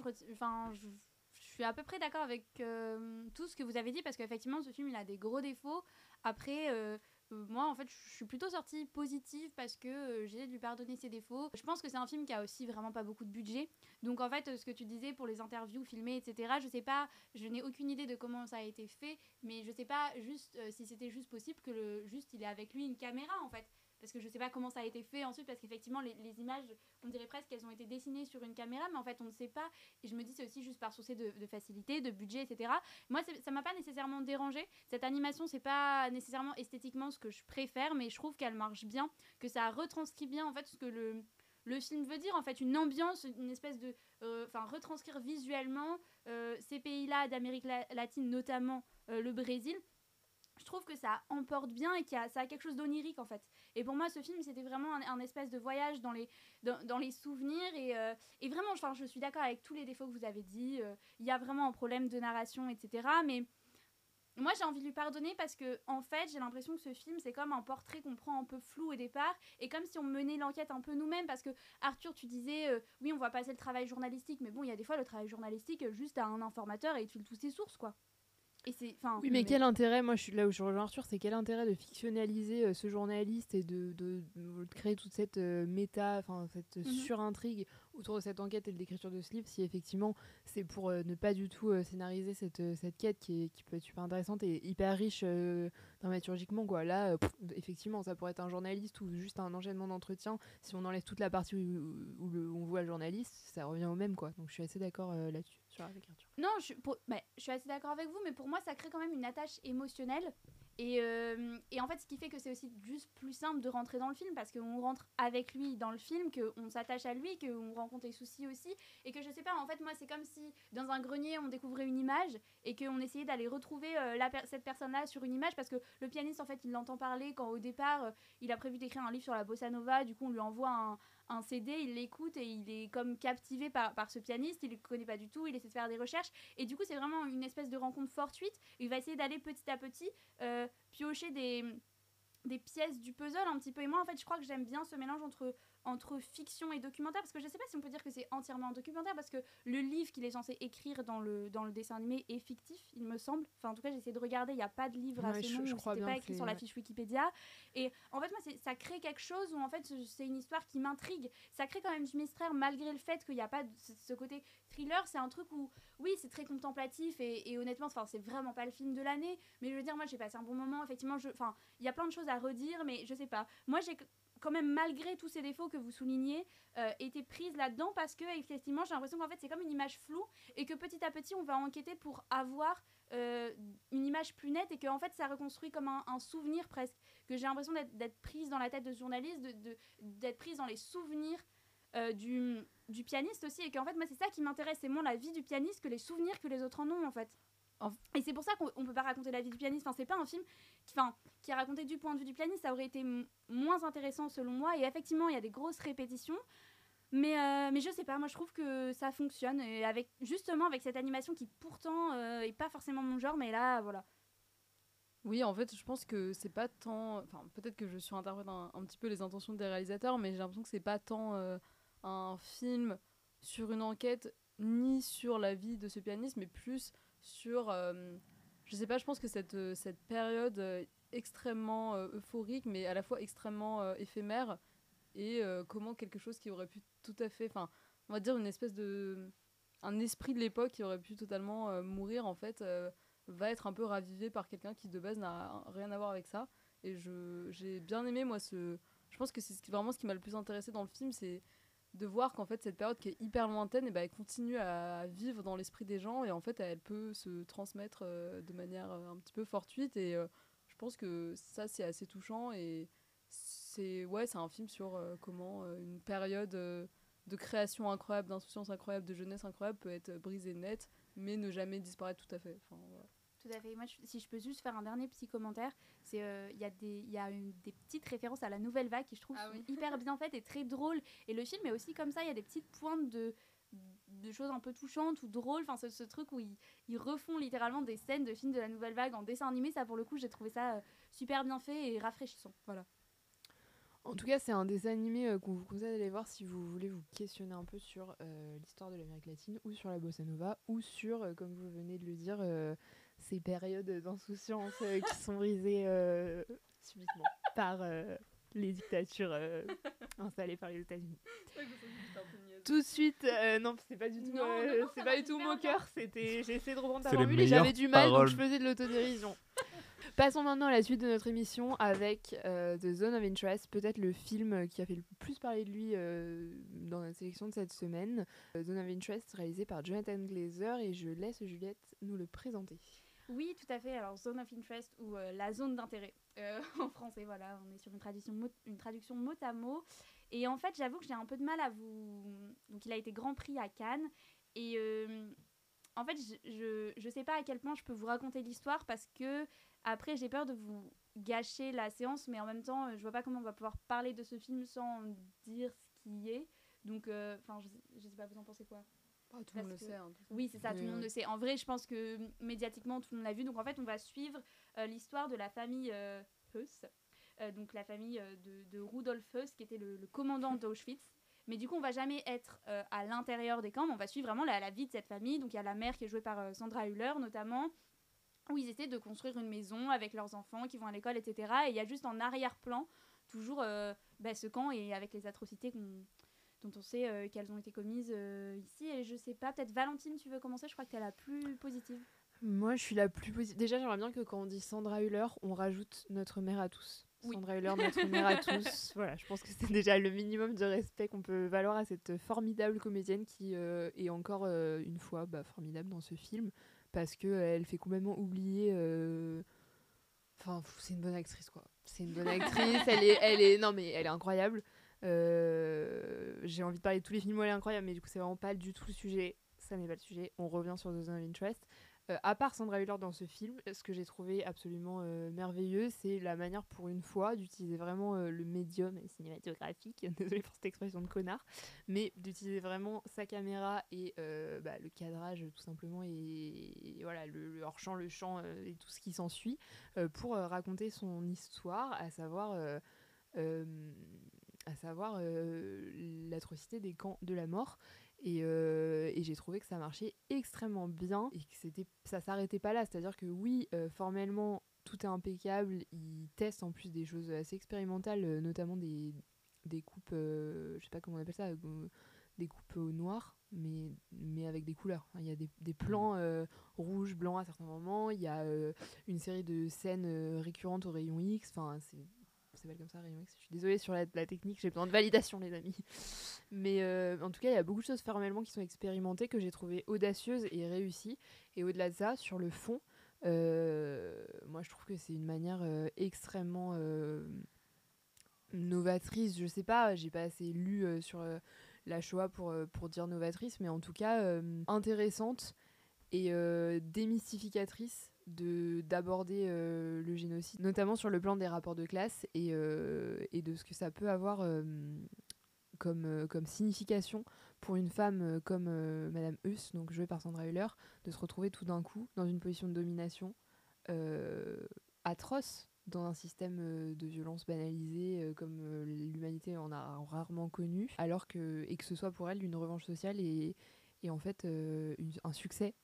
je suis à peu près d'accord avec tout ce que vous avez dit, parce qu'effectivement ce film il a des gros défauts. Après moi en fait je suis plutôt sortie positive parce que j'ai de lui pardonner ses défauts. Je pense que c'est un film qui a aussi vraiment pas beaucoup de budget, donc en fait ce que tu disais pour les interviews filmées etc, je sais pas, je n'ai aucune idée de comment ça a été fait, mais je sais pas juste si c'était juste possible que il est avec lui une caméra en fait, parce que je sais pas comment ça a été fait ensuite, parce qu'effectivement les images on dirait presque qu'elles ont été dessinées sur une caméra, mais en fait on ne sait pas, et je me dis c'est aussi juste par souci de facilité, de budget etc. Moi ça m'a pas nécessairement dérangé, cette animation c'est pas nécessairement esthétiquement ce que je préfère, mais je trouve qu'elle marche bien, que ça retranscrit bien en fait ce que le film veut dire, en fait une ambiance, une espèce de retranscrire visuellement ces pays-là d'Amérique latine, notamment le Brésil. Je trouve que ça emporte bien et ça a quelque chose d'onirique en fait. Et pour moi ce film c'était vraiment un espèce de voyage dans les souvenirs, et vraiment je suis d'accord avec tous les défauts que vous avez dit. Il y a vraiment un problème de narration etc, mais moi j'ai envie de lui pardonner parce que en fait j'ai l'impression que ce film c'est comme un portrait qu'on prend un peu flou au départ, et comme si on menait l'enquête un peu nous-mêmes, parce que Arthur tu disais oui on voit passer le travail journalistique, mais bon il y a des fois le travail journalistique juste à un informateur et il file toutes ses sources quoi. Et oui, mais quel intérêt, moi je suis là où je rejoins Arthur, c'est quel intérêt de fictionnaliser ce journaliste et de créer toute cette cette surintrigue autour de cette enquête et de l'écriture de ce livre, si effectivement c'est pour ne pas du tout scénariser cette quête qui peut être super intéressante et hyper riche dramaturgiquement quoi. Là effectivement ça pourrait être un journaliste ou juste un enchaînement d'entretiens, si on enlève toute la partie où on voit le journaliste, ça revient au même quoi. Donc je suis assez d'accord là-dessus avec Arthur. Non, je suis assez d'accord avec vous, mais pour moi ça crée quand même une attache émotionnelle, et en fait ce qui fait que c'est aussi juste plus simple de rentrer dans le film, parce qu'on rentre avec lui dans le film, qu'on s'attache à lui, qu'on rencontre les soucis aussi, et que je sais pas, en fait moi c'est comme si dans un grenier on découvrait une image et qu'on essayait d'aller retrouver cette personne-là sur une image, parce que le pianiste en fait il l'entend parler quand au départ il a prévu d'écrire un livre sur la bossa nova, du coup on lui envoie un CD, il l'écoute et il est comme captivé par ce pianiste, il le connaît pas du tout, il essaie de faire des recherches et du coup c'est vraiment une espèce de rencontre fortuite. Il va essayer d'aller petit à petit piocher des pièces du puzzle un petit peu, et moi en fait je crois que j'aime bien ce mélange entre fiction et documentaire, parce que je sais pas si on peut dire que c'est entièrement un documentaire, parce que le livre qu'il est censé écrire dans le dessin animé est fictif, il me semble. Enfin, en tout cas, j'ai essayé de regarder, il n'y a pas de livre à ce nom, c'était pas écrit sur la fiche Wikipédia. Et en fait, moi, ça crée quelque chose où en fait, c'est une histoire qui m'intrigue. Ça crée quand même du mystère, malgré le fait qu'il n'y a pas ce côté thriller. C'est un truc où, oui, c'est très contemplatif, et honnêtement, c'est vraiment pas le film de l'année, mais je veux dire, moi, j'ai passé un bon moment. Effectivement, il y a plein de choses à redire, mais je sais pas. Moi, j'ai quand même, malgré tous ces défauts que vous soulignez, été prise là-dedans, parce que effectivement j'ai l'impression qu'en fait c'est comme une image floue et que petit à petit on va enquêter pour avoir une image plus nette, et que en fait ça reconstruit comme un souvenir presque, que j'ai l'impression d'être prise dans la tête de ce journaliste, d'être prise dans les souvenirs du pianiste aussi, et qu'en fait moi c'est ça qui m'intéresse, c'est moins la vie du pianiste que les souvenirs que les autres en ont en fait. Et c'est pour ça qu'on peut pas raconter la vie du pianiste. Enfin, c'est pas un film qui a raconté du point de vue du pianiste. Ça aurait été moins intéressant selon moi. Et effectivement, il y a des grosses répétitions. Mais je sais pas, moi je trouve que ça fonctionne. Et justement avec cette animation qui pourtant est pas forcément mon genre. Mais là, voilà. Oui, en fait, je pense que c'est pas tant... Enfin, peut-être que je surinterprète un petit peu les intentions des réalisateurs, mais j'ai l'impression que c'est pas tant un film sur une enquête ni sur la vie de ce pianiste, mais plus sur, je sais pas, je pense que cette période extrêmement euphorique, mais à la fois extrêmement éphémère, et comment quelque chose qui aurait pu tout à fait, enfin, on va dire un esprit de l'époque qui aurait pu totalement mourir, en fait, va être un peu ravivé par quelqu'un qui de base n'a rien à voir avec ça. Et j'ai bien aimé, moi, je pense que c'est vraiment ce qui m'a le plus intéressé dans le film, c'est de voir qu'en fait cette période qui est hyper lointaine, et ben elle continue à vivre dans l'esprit des gens, et en fait elle peut se transmettre de manière un petit peu fortuite, et je pense que ça c'est assez touchant, et c'est un film sur comment une période de création incroyable, d'insouciance incroyable, de jeunesse incroyable peut être brisée net, mais ne jamais disparaître tout à fait. Enfin, voilà. Tout à fait. Moi, si je peux juste faire un dernier petit commentaire, c'est il y a des petites références à la Nouvelle Vague qui je trouve sont hyper bien faites et très drôles. Et le film est aussi comme ça, il y a des petites pointes de choses un peu touchantes ou drôles. Enfin, ce truc où ils refont littéralement des scènes de films de la Nouvelle Vague en dessin animé. Ça, pour le coup, j'ai trouvé ça super bien fait et rafraîchissant. Voilà. En tout cas, c'est un dessin animé qu'on vous conseille d'aller voir si vous voulez vous questionner un peu sur l'histoire de l'Amérique latine, ou sur la bossa nova, ou sur, comme vous venez de le dire, ces périodes d'insouciance qui sont brisées subitement par les dictatures installées par les États-Unis. Tout de suite, non, c'est pas du tout, c'est pas du tout mon cœur. J'ai essayé de reprendre ta formule et j'avais du mal, donc je faisais de l'autodérision. Passons maintenant à la suite de notre émission avec The Zone of Interest, peut-être le film qui a fait le plus parler de lui dans notre sélection de cette semaine. Zone of Interest, réalisé par Jonathan Glazer, et je laisse Juliette nous le présenter. Oui, tout à fait. Alors, Zone of Interest, ou la zone d'intérêt en français, voilà, on est sur une traduction mot à mot. Et en fait, j'avoue que j'ai un peu de mal à vous... Donc, il a été Grand Prix à Cannes, et en fait, je sais pas à quel point je peux vous raconter l'histoire, parce que après, j'ai peur de vous gâcher la séance, mais en même temps, je vois pas comment on va pouvoir parler de ce film sans dire ce qui est. Donc, je sais pas, vous en pensez quoi ? Tout le monde le sait. Hein, oui, c'est ça, tout le monde le sait. En vrai, je pense que médiatiquement, tout le monde l'a vu. Donc, en fait, on va suivre l'histoire de la famille Heuss, donc la famille de Rudolf Heuss, qui était le commandant d'Auschwitz. Mais du coup, on va jamais être à l'intérieur des camps, mais on va suivre vraiment la vie de cette famille. Donc, il y a la mère qui est jouée par Sandra Hüller, notamment, où ils essaient de construire une maison avec leurs enfants qui vont à l'école, etc. Et il y a juste en arrière-plan toujours ce camp, et avec les atrocités dont on sait qu'elles ont été commises ici. Et je sais pas, peut-être Valentine, tu veux commencer ? Je crois que tu es la plus positive. Moi, je suis la plus positive. Déjà, j'aimerais bien que quand on dit Sandra Hüller, on rajoute notre mère à tous. Oui. Sandra Hüller, notre mère à tous. Voilà, je pense que c'est déjà le minimum de respect qu'on peut valoir à cette formidable comédienne qui est encore une fois formidable dans ce film, parce qu'elle fait complètement oublier... Enfin, c'est une bonne actrice, quoi. C'est une bonne actrice, elle est incroyable. J'ai envie de parler de tous les films où elle est incroyable, mais du coup, c'est vraiment pas du tout le sujet. Ça n'est pas le sujet. On revient sur The Zone of Interest. À part Sandra Hüller dans ce film, ce que j'ai trouvé absolument merveilleux, c'est la manière pour une fois d'utiliser vraiment le médium cinématographique, désolée pour cette expression de connard, mais d'utiliser vraiment sa caméra et le cadrage tout simplement et voilà, le hors-champ, le champ et tout ce qui s'ensuit pour raconter son histoire, à savoir l'atrocité des camps de la mort. Et j'ai trouvé que ça marchait extrêmement bien et que ça s'arrêtait pas là. C'est-à-dire que oui, formellement, tout est impeccable. Ils testent en plus des choses assez expérimentales, notamment des coupes, je sais pas comment on appelle ça, des coupes au noir, mais avec des couleurs. Il y a des plans rouges, blancs à certains moments. Il y a une série de scènes récurrentes au rayon X. Enfin, c'est pas comme ça, rayon X. Je suis désolée sur la technique, j'ai besoin de validation, les amis. Mais en tout cas, il y a beaucoup de choses formellement qui sont expérimentées, que j'ai trouvées audacieuses et réussies. Et au-delà de ça, sur le fond, moi je trouve que c'est une manière extrêmement novatrice. Je sais pas, j'ai pas assez lu sur la Shoah pour dire novatrice, mais en tout cas intéressante et démystificatrice d'aborder le génocide, notamment sur le plan des rapports de classe et de ce que ça peut avoir comme signification pour une femme comme Madame Huss, donc jouée par Sandra Hüller, de se retrouver tout d'un coup dans une position de domination atroce, dans un système de violence banalisé comme l'humanité en a rarement connu, et que ce soit pour elle une revanche sociale et en fait un succès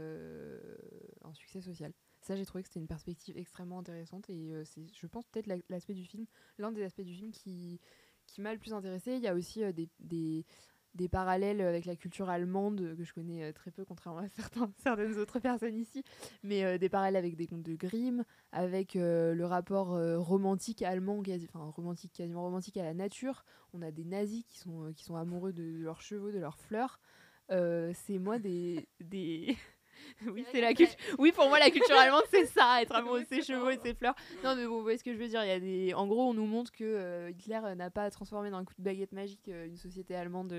social. Ça, j'ai trouvé que c'était une perspective extrêmement intéressante et c'est, je pense, peut-être l'aspect du film, l'un des aspects du film qui m'a le plus intéressé. Il y a aussi des parallèles avec la culture allemande que je connais très peu, contrairement à certaines autres personnes ici, mais des parallèles avec des contes de Grimm, avec le rapport romantique allemand, quasiment romantique à la nature. On a des nazis qui sont amoureux de leurs chevaux, de leurs fleurs. C'est moi des... Oui, oui, pour moi, la culture allemande, c'est ça, être amoureux de ses chevaux et de ses fleurs. Non, mais vous voyez ce que je veux dire. En gros, on nous montre que Hitler n'a pas transformé d'un coup de baguette magique une société allemande,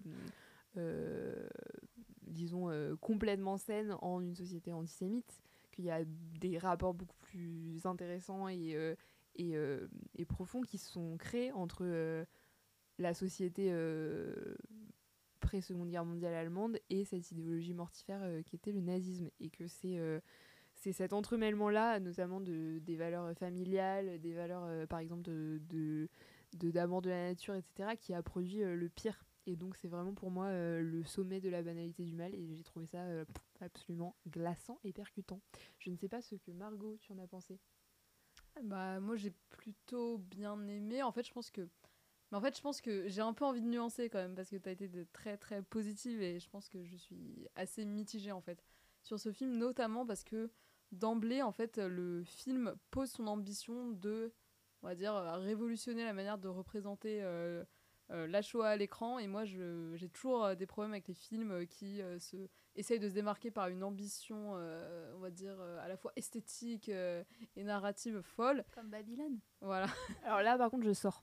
disons, complètement saine en une société antisémite. Qu'il y a des rapports beaucoup plus intéressants et profonds qui se sont créés entre la société pré-Seconde Guerre mondiale allemande et cette idéologie mortifère qui était le nazisme, et que c'est cet entremêlement-là, notamment des valeurs familiales, des valeurs par exemple d'amour de la nature, etc., qui a produit le pire. Et donc c'est vraiment pour moi le sommet de la banalité du mal, et j'ai trouvé ça absolument glaçant et percutant. Je ne sais pas ce que Margot, tu en as pensé. Bah, moi j'ai plutôt bien aimé. En fait, je pense que j'ai un peu envie de nuancer quand même, parce que tu as été de très très positive et je pense que je suis assez mitigée en fait sur ce film, notamment parce que d'emblée en fait le film pose son ambition de, on va dire, révolutionner la manière de représenter la Shoah à l'écran, et moi j'ai toujours des problèmes avec les films qui essayent de se démarquer par une ambition on va dire à la fois esthétique et narrative folle. Comme Babylone. Voilà. Alors là, par contre, je sors.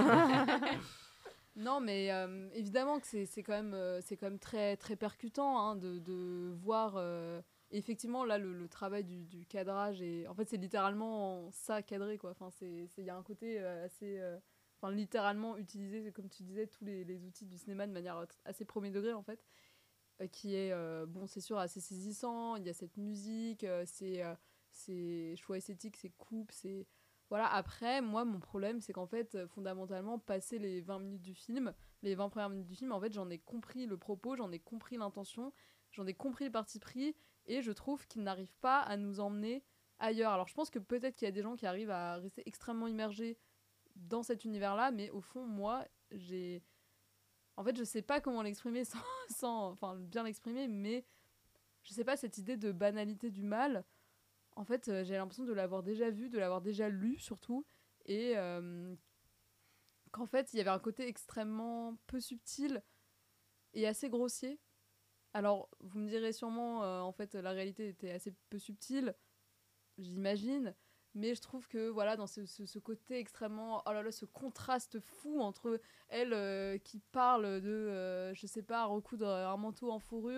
Non, mais évidemment que c'est quand même très, très percutant hein, de voir effectivement là le travail du cadrage. Et en fait, c'est littéralement ça cadré, quoi. Enfin, il y a un côté assez... littéralement utiliser, comme tu disais, tous les outils du cinéma de manière assez premier degré, en fait, qui est, bon, c'est sûr, assez saisissant. Il y a cette musique, c'est choix esthétiques, c'est coupes, c'est... Voilà, après, moi, mon problème, c'est qu'en fait, fondamentalement, passer les 20 minutes du film, les 20 premières minutes du film, en fait, j'en ai compris le propos, j'en ai compris l'intention, j'en ai compris le parti pris, et je trouve qu'il n'arrive pas à nous emmener ailleurs. Alors, je pense que peut-être qu'il y a des gens qui arrivent à rester extrêmement immergés dans cet univers-là, mais au fond, moi, en fait, je sais pas comment l'exprimer enfin, bien l'exprimer, mais je sais pas, cette idée de banalité du mal... En fait, j'ai l'impression de l'avoir déjà vu, de l'avoir déjà lu surtout, et qu'en fait, il y avait un côté extrêmement peu subtil et assez grossier. Alors, vous me direz sûrement, en fait, la réalité était assez peu subtile, j'imagine, mais je trouve que, voilà, dans ce côté extrêmement... Oh là là, ce contraste fou entre elle qui parle de, je sais pas, recoudre un manteau en fourrure,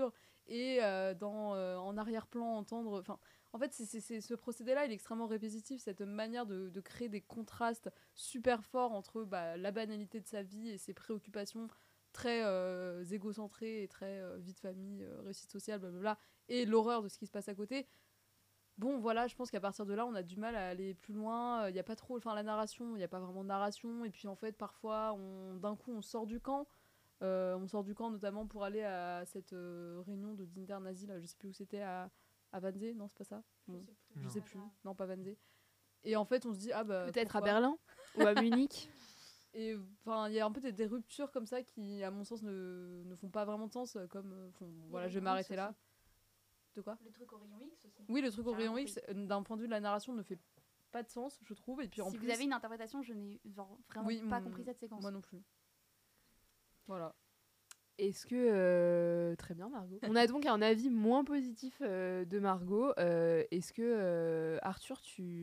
et en arrière-plan entendre... Enfin, en fait, ce procédé-là, il est extrêmement répétitif, cette manière de créer des contrastes super forts entre la banalité de sa vie et ses préoccupations très égocentrées et très vie de famille, réussite sociale, blablabla, et l'horreur de ce qui se passe à côté. Bon, voilà, je pense qu'à partir de là, on a du mal à aller plus loin. Il y a pas trop... Enfin, la narration, il n'y a pas vraiment de narration. Et puis, en fait, parfois, d'un coup, on sort du camp. On sort du camp notamment pour aller à cette réunion de dignitaires nazis, là, je sais plus où c'était, à Wannsee, non, c'est pas ça, bon, je sais plus, non, pas Wannsee. Et en fait, on se dit, peut-être à pourquoi Berlin ou à Munich. Et enfin, il y a un peu des ruptures comme ça qui, à mon sens, ne font pas vraiment de sens, comme, voilà, je vais m'arrêter là. De quoi ? Le truc au rayon X aussi. Oui, le truc au rayon X, d'un point de vue de la narration, ne fait pas de sens, je trouve. Et puis en si plus, vous avez une interprétation, je n'ai vraiment pas compris cette séquence. Moi non plus. Voilà. Est-ce que... Très bien, Margot. On a donc un avis moins positif de Margot. Est-ce que, Arthur,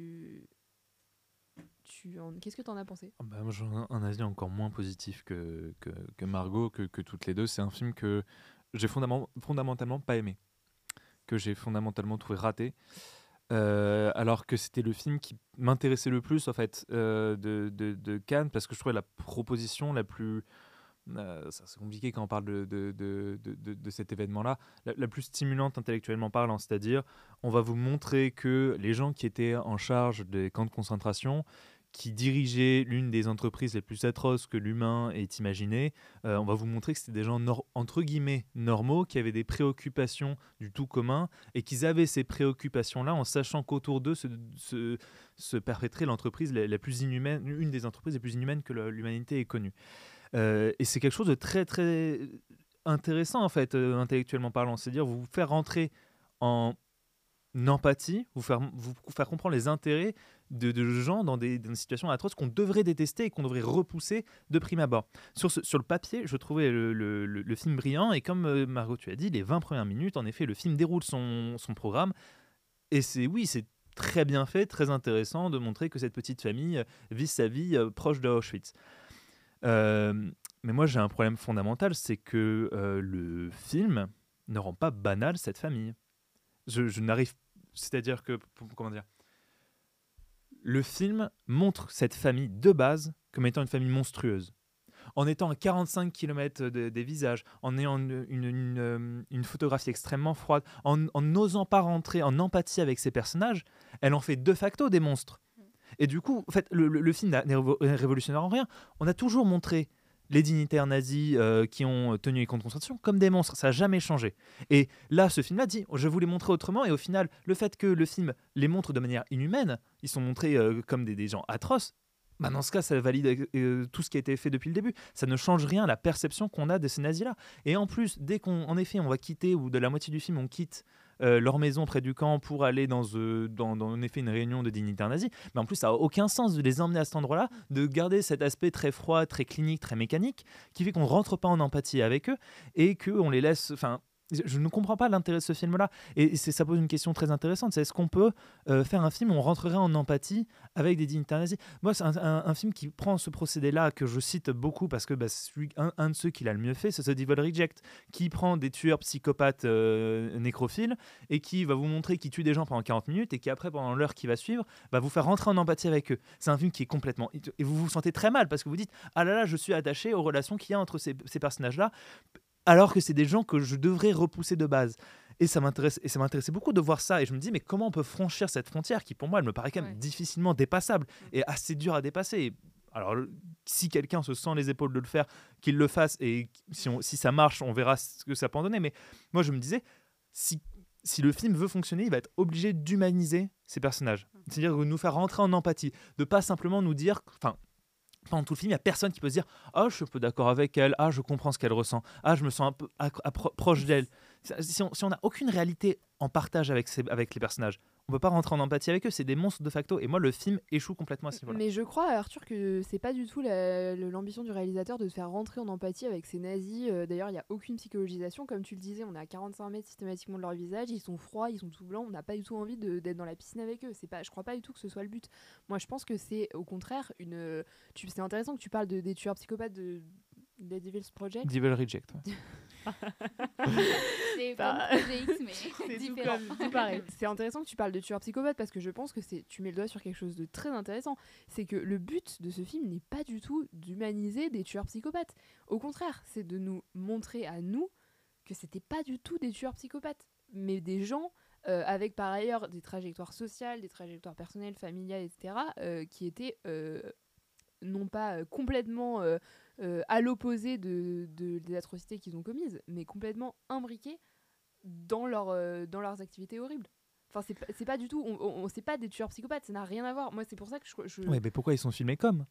qu'est-ce que tu en as pensé ? Moi, j'ai un avis encore moins positif que Margot, que toutes les deux. C'est un film que j'ai fondamentalement pas aimé, que j'ai fondamentalement trouvé raté. Alors que c'était le film qui m'intéressait le plus en fait de Cannes, parce que je trouvais la proposition la plus... c'est compliqué quand on parle de cet événement-là, la plus stimulante intellectuellement parlant, c'est-à-dire on va vous montrer que les gens qui étaient en charge des camps de concentration, qui dirigeaient l'une des entreprises les plus atroces que l'humain ait imaginé, on va vous montrer que c'était des gens entre guillemets normaux, qui avaient des préoccupations du tout commun, et qu'ils avaient ces préoccupations-là en sachant qu'autour d'eux se perpétrait l'entreprise la plus inhumaine, une des entreprises les plus inhumaines que l'humanité ait connues. Et c'est quelque chose de très très intéressant en fait, intellectuellement parlant, c'est-à-dire vous faire rentrer en empathie, vous faire comprendre les intérêts de gens dans des situations atroces qu'on devrait détester et qu'on devrait repousser de prime abord. Sur le papier, je trouvais le film brillant, et comme Margot tu as dit, les 20 premières minutes, en effet, le film déroule son programme, et c'est très bien fait, très intéressant de montrer que cette petite famille vit sa vie proche de Auschwitz. Mais moi j'ai un problème fondamental, c'est que le film ne rend pas banal cette famille. Je n'arrive... C'est-à-dire que... Comment dire ? Le film montre cette famille de base comme étant une famille monstrueuse. En étant à 45 km des visages, en ayant une photographie extrêmement froide, en n'osant pas rentrer en empathie avec ces personnages, elle en fait de facto des monstres. Et du coup, en fait, le film n'est révolutionnaire en rien. On a toujours montré les dignitaires nazis qui ont tenu les camps de concentration comme des monstres. Ça n'a jamais changé. Et là, ce film-là dit, je vous les montrer autrement. Et au final, le fait que le film les montre de manière inhumaine, ils sont montrés comme des gens atroces, dans ce cas, ça valide tout ce qui a été fait depuis le début. Ça ne change rien à la perception qu'on a de ces nazis-là. Et en plus, dès qu'en effet, on va quitter, ou de la moitié du film, on quitte leur maison près du camp pour aller dans en effet une réunion de dignitaires nazis, mais en plus ça n'a aucun sens de les emmener à cet endroit-là, de garder cet aspect très froid, très clinique, très mécanique, qui fait qu'on ne rentre pas en empathie avec eux et qu'on les laisse... Je ne comprends pas l'intérêt de ce film-là. Et ça pose une question très intéressante. C'est est-ce qu'on peut faire un film où on rentrerait en empathie avec des dignitaires nazis ? Moi, c'est un film qui prend ce procédé-là, que je cite beaucoup parce que un de ceux qui l'a le mieux fait, c'est The Devil Reject, qui prend des tueurs psychopathes nécrophiles et qui va vous montrer qu'ils tuent des gens pendant 40 minutes et qui après, pendant l'heure qui va suivre, va vous faire rentrer en empathie avec eux. C'est un film qui est complètement... Et vous vous sentez très mal parce que vous dites « Ah là là, je suis attaché aux relations qu'il y a entre ces personnages-là », alors que c'est des gens que je devrais repousser de base. Et ça m'intéressait beaucoup de voir ça. Et je me dis, mais comment on peut franchir cette frontière qui, pour moi, elle me paraît quand même difficilement dépassable et assez dure à dépasser. Et alors, si quelqu'un se sent les épaules de le faire, qu'il le fasse. Et si ça marche, on verra ce que ça peut en donner. Mais moi, je me disais, si le film veut fonctionner, il va être obligé d'humaniser ces personnages. C'est-à-dire de nous faire rentrer en empathie. De pas simplement nous dire... Pendant tout le film, il n'y a personne qui peut se dire « Ah, je suis un peu d'accord avec elle. Ah, je comprends ce qu'elle ressent. Ah, je me sens un peu proche d'elle. » Si on n'a aucune réalité en partage avec les personnages, on ne peut pas rentrer en empathie avec eux. C'est des monstres de facto. Et moi, le film échoue complètement à ce niveau-là. Mais je crois, Arthur, que c'est pas du tout l'ambition du réalisateur de te faire rentrer en empathie avec ces nazis. D'ailleurs, il n'y a aucune psychologisation. Comme tu le disais, on est à 45 mètres systématiquement de leur visage. Ils sont froids, ils sont tout blancs. On n'a pas du tout envie d'être dans la piscine avec eux. Je crois pas du tout que ce soit le but. Moi, je pense que c'est au contraire c'est intéressant que tu parles des tueurs psychopathes de Devil's Project. Devil Reject. Ouais. C'est Bah, comme Projet X, mais C'est différent. tout pareil. C'est intéressant que tu parles de tueur psychopathe parce que je pense que tu mets le doigt sur quelque chose de très intéressant. C'est que le but de ce film n'est pas du tout d'humaniser des tueurs psychopathes. Au contraire, c'est de nous montrer à nous que c'était pas du tout des tueurs psychopathes, mais des gens avec par ailleurs des trajectoires sociales, des trajectoires personnelles, familiales, etc., qui étaient non pas complètement à l'opposé des atrocités qu'ils ont commises, mais complètement imbriqués dans leurs activités horribles. Enfin, c'est pas du tout... c'est pas des tueurs psychopathes, ça n'a rien à voir. Moi, c'est pour ça que Ouais, mais pourquoi ils sont filmés comme?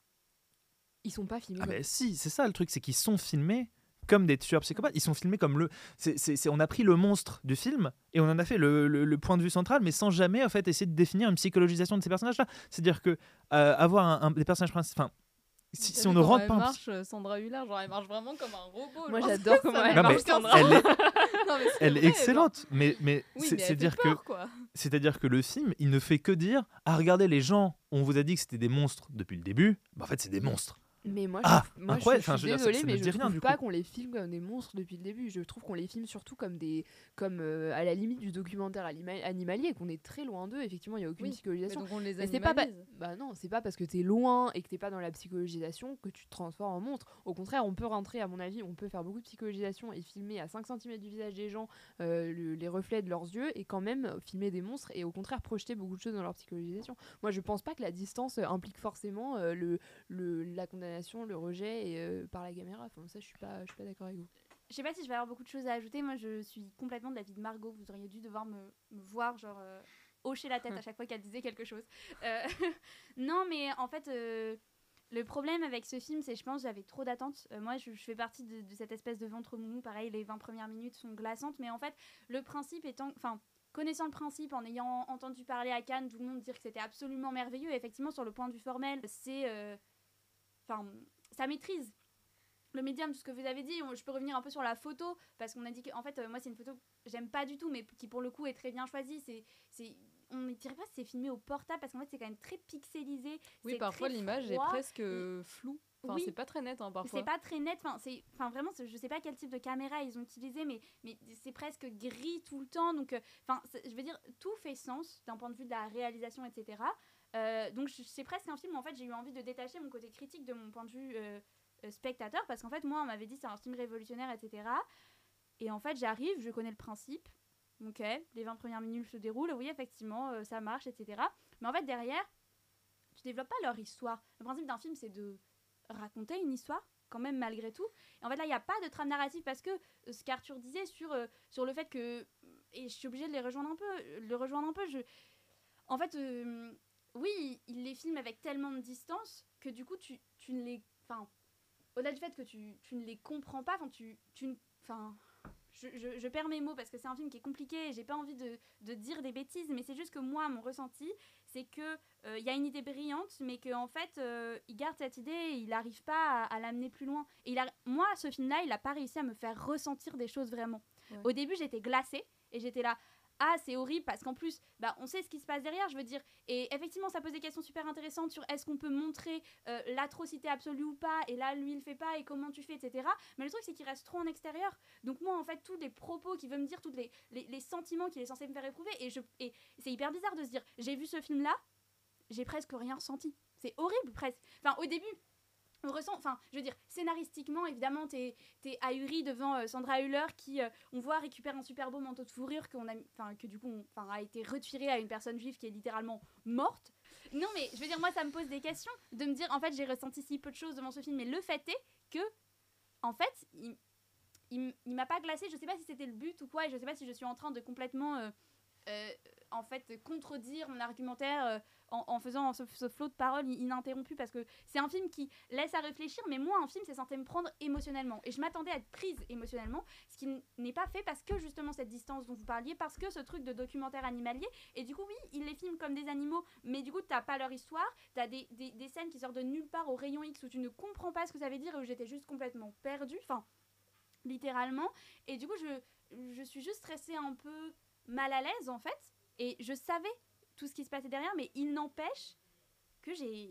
ils sont pas filmés Ah comme... ben si, c'est ça le truc, c'est qu'ils sont filmés comme des tueurs psychopathes. Ils sont filmés comme on a pris le monstre du film et on en a fait le point de vue central, mais sans jamais en fait essayer de définir une psychologisation de ces personnages-là. C'est-à-dire que avoir des personnages principaux... Enfin, si on ne rentre pas... marche, Sandra Hüller, genre elle marche vraiment comme un robot. Moi, genre, j'adore ça comment n'a elle Non, mais marche, aucun Sandra. sens. Elle est, Non, mais c'est elle est vrai, excellente, mais genre. Oui, mais elle fait c'est-à-dire que... peur, quoi. C'est-à-dire que le film, il ne fait que dire ah regardez les gens, on vous a dit que c'était des monstres depuis le début, bah, en fait c'est des monstres. Mais moi, Ah, je incroyable. suis Enfin, je veux dire, désolée, ça mais ne je dit rien, trouve du pas coup. qu'on les filme comme des monstres depuis le début. Je trouve qu'on les filme surtout comme à la limite du documentaire animalier, qu'on est très loin d'eux. Effectivement, il n'y a aucune Oui, mais psychologisation. donc on les Mais c'est pas, animalise. bah non, c'est pas parce que t'es loin et que t'es pas dans la psychologisation que tu te transformes en monstre. Au contraire, on peut rentrer, à mon avis, on peut faire beaucoup de psychologisation et filmer à 5 cm du visage des gens les reflets de leurs yeux et quand même filmer des monstres et au contraire projeter beaucoup de choses dans leur psychologisation. Moi, je pense pas que la distance implique forcément la condamnation, le rejet et, par la caméra. Enfin, ça, je suis pas d'accord avec vous. Je sais pas si je vais avoir beaucoup de choses à ajouter. Moi, je suis complètement de l'avis de Margot. Vous auriez dû devoir me voir, genre, hocher la tête à chaque fois qu'elle disait quelque chose. Non, mais en fait, le problème avec ce film, c'est, je pense, j'avais trop d'attentes. Moi, je fais partie de cette espèce de ventre mou. Pareil, les 20 premières minutes sont glaçantes. Mais en fait, le principe étant... Enfin, connaissant le principe, en ayant entendu parler à Cannes, tout le monde dire que c'était absolument merveilleux. Et effectivement, sur le point de vue formel, c'est... Enfin, ça maîtrise le médium, tout ce que vous avez dit. Je peux revenir un peu sur la photo, parce qu'on a dit que, en fait, moi, c'est une photo que j'aime pas du tout, mais qui, pour le coup, est très bien choisie. On ne dirait pas que c'est filmé au portable, parce qu'en fait, c'est quand même très pixelisé. Oui, c'est parfois très l'image est froid. presque floue. Enfin, Oui. c'est pas très net, hein, parfois. C'est pas très net. Enfin, vraiment, je sais pas quel type de caméra ils ont utilisé, mais c'est presque gris tout le temps. Donc, je veux dire, tout fait sens d'un point de vue de la réalisation, etc. Donc, c'est presque un film où, en fait, j'ai eu envie de détacher mon côté critique de mon point de vue spectateur, parce qu'en fait, moi, on m'avait dit c'est un film révolutionnaire, etc. Et en fait, j'arrive, je connais le principe. Ok, les 20 premières minutes se déroulent, oui, effectivement, ça marche, etc. Mais en fait, derrière, tu développes pas leur histoire. Le principe d'un film, c'est de raconter une histoire, quand même, malgré tout. Et en fait, là, il n'y a pas de trame narrative, parce que ce qu'Arthur disait sur le fait que... Et je suis obligée de le rejoindre un peu. En fait, oui, il les filme avec tellement de distance que du coup, tu ne les... Enfin, au-delà du fait que tu ne les comprends pas, je perds mes mots parce que c'est un film qui est compliqué et j'ai pas envie de dire des bêtises, mais c'est juste que moi, mon ressenti, c'est que y a une idée brillante, mais qu'en fait, il garde cette idée et il n'arrive pas à l'amener plus loin. Et moi, ce film-là, il n'a pas réussi à me faire ressentir des choses vraiment. Ouais. Au début, j'étais glacée et j'étais là... Ah, c'est horrible parce qu'en plus, on sait ce qui se passe derrière, je veux dire. Et effectivement, ça pose des questions super intéressantes sur est-ce qu'on peut montrer l'atrocité absolue ou pas, et là, lui, il le fait pas, et comment tu fais, etc. Mais le truc, c'est qu'il reste trop en extérieur. Donc moi, en fait, tous les propos qu'il veut me dire, tous les sentiments qu'il est censé me faire éprouver, et c'est hyper bizarre de se dire, j'ai vu ce film-là, j'ai presque rien ressenti. C'est horrible, presque. Enfin, au début... On ressent, je veux dire, scénaristiquement, évidemment, t'es ahuri devant Sandra Hüller qui, on voit, récupère un super beau manteau de fourrure que du coup, a été retiré à une personne juive qui est littéralement morte. Non, mais je veux dire, moi, ça me pose des questions de me dire, en fait, j'ai ressenti si peu de choses devant ce film, mais le fait est que, en fait, il m'a pas glacée. Je sais pas si c'était le but ou quoi, et je sais pas si je suis en train de complètement, en fait, contredire mon argumentaire en faisant ce flot de paroles ininterrompu, parce que c'est un film qui laisse à réfléchir, mais moi, un film, c'est censé me prendre émotionnellement. Et je m'attendais à être prise émotionnellement, ce qui n'est pas fait parce que, justement, cette distance dont vous parliez, parce que ce truc de documentaire animalier, et du coup, oui, ils les filment comme des animaux, mais du coup, t'as pas leur histoire, t'as des scènes qui sortent de nulle part au rayon X où tu ne comprends pas ce que ça veut dire et où j'étais juste complètement perdue, littéralement. Et du coup, je suis juste restée un peu mal à l'aise, en fait, et je savais tout ce qui se passait derrière, mais il n'empêche que j'ai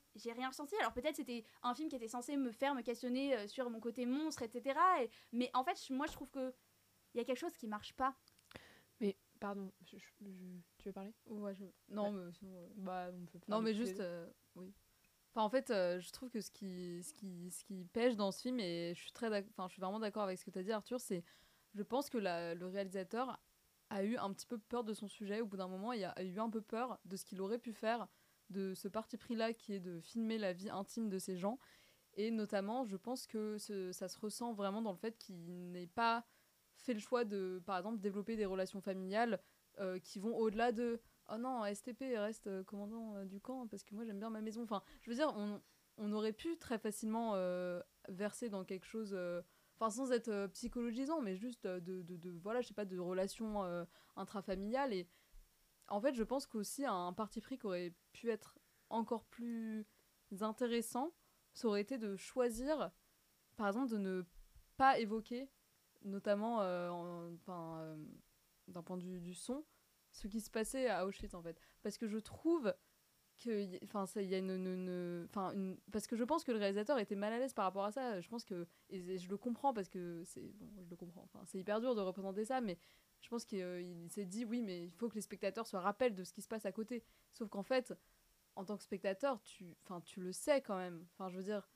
j'ai rien ressenti. Alors peut-être c'était un film qui était censé me faire me questionner sur mon côté monstre, etc. Mais en fait, moi je trouve que il y a quelque chose qui marche pas. Mais pardon, tu veux parler? Ouais, non, mais sinon, Bah, on peut non, mais parler juste, oui. Enfin, en fait, je trouve que ce qui pêche dans ce film, et je suis vraiment d'accord avec ce que tu as dit, Arthur, c'est, je pense que le réalisateur a eu un petit peu peur de son sujet. Au bout d'un moment, il a eu un peu peur de ce qu'il aurait pu faire, de ce parti pris-là qui est de filmer la vie intime de ces gens. Et notamment, je pense que ça se ressent vraiment dans le fait qu'il n'ait pas fait le choix de, par exemple, développer des relations familiales qui vont au-delà de « Oh non, STP reste commandant du camp parce que moi j'aime bien ma maison ». Enfin, je veux dire, on aurait pu très facilement verser dans quelque chose... sans être psychologisant, mais juste voilà, je sais pas, de relations intrafamiliales. Et en fait, je pense qu'aussi un parti pris qui aurait pu être encore plus intéressant, ça aurait été de choisir, par exemple, de ne pas évoquer, notamment d'un point de vue du son, ce qui se passait à Auschwitz, en fait. Parce que je trouve que, parce que je pense que le réalisateur était mal à l'aise par rapport à ça. Je pense que, et je le comprends parce que je le comprends. Enfin, c'est hyper dur de représenter ça, mais je pense qu'il s'est dit oui, mais il faut que les spectateurs se rappellent de ce qui se passe à côté. Sauf qu'en fait, en tant que spectateur, tu le sais quand même. Enfin, je veux dire.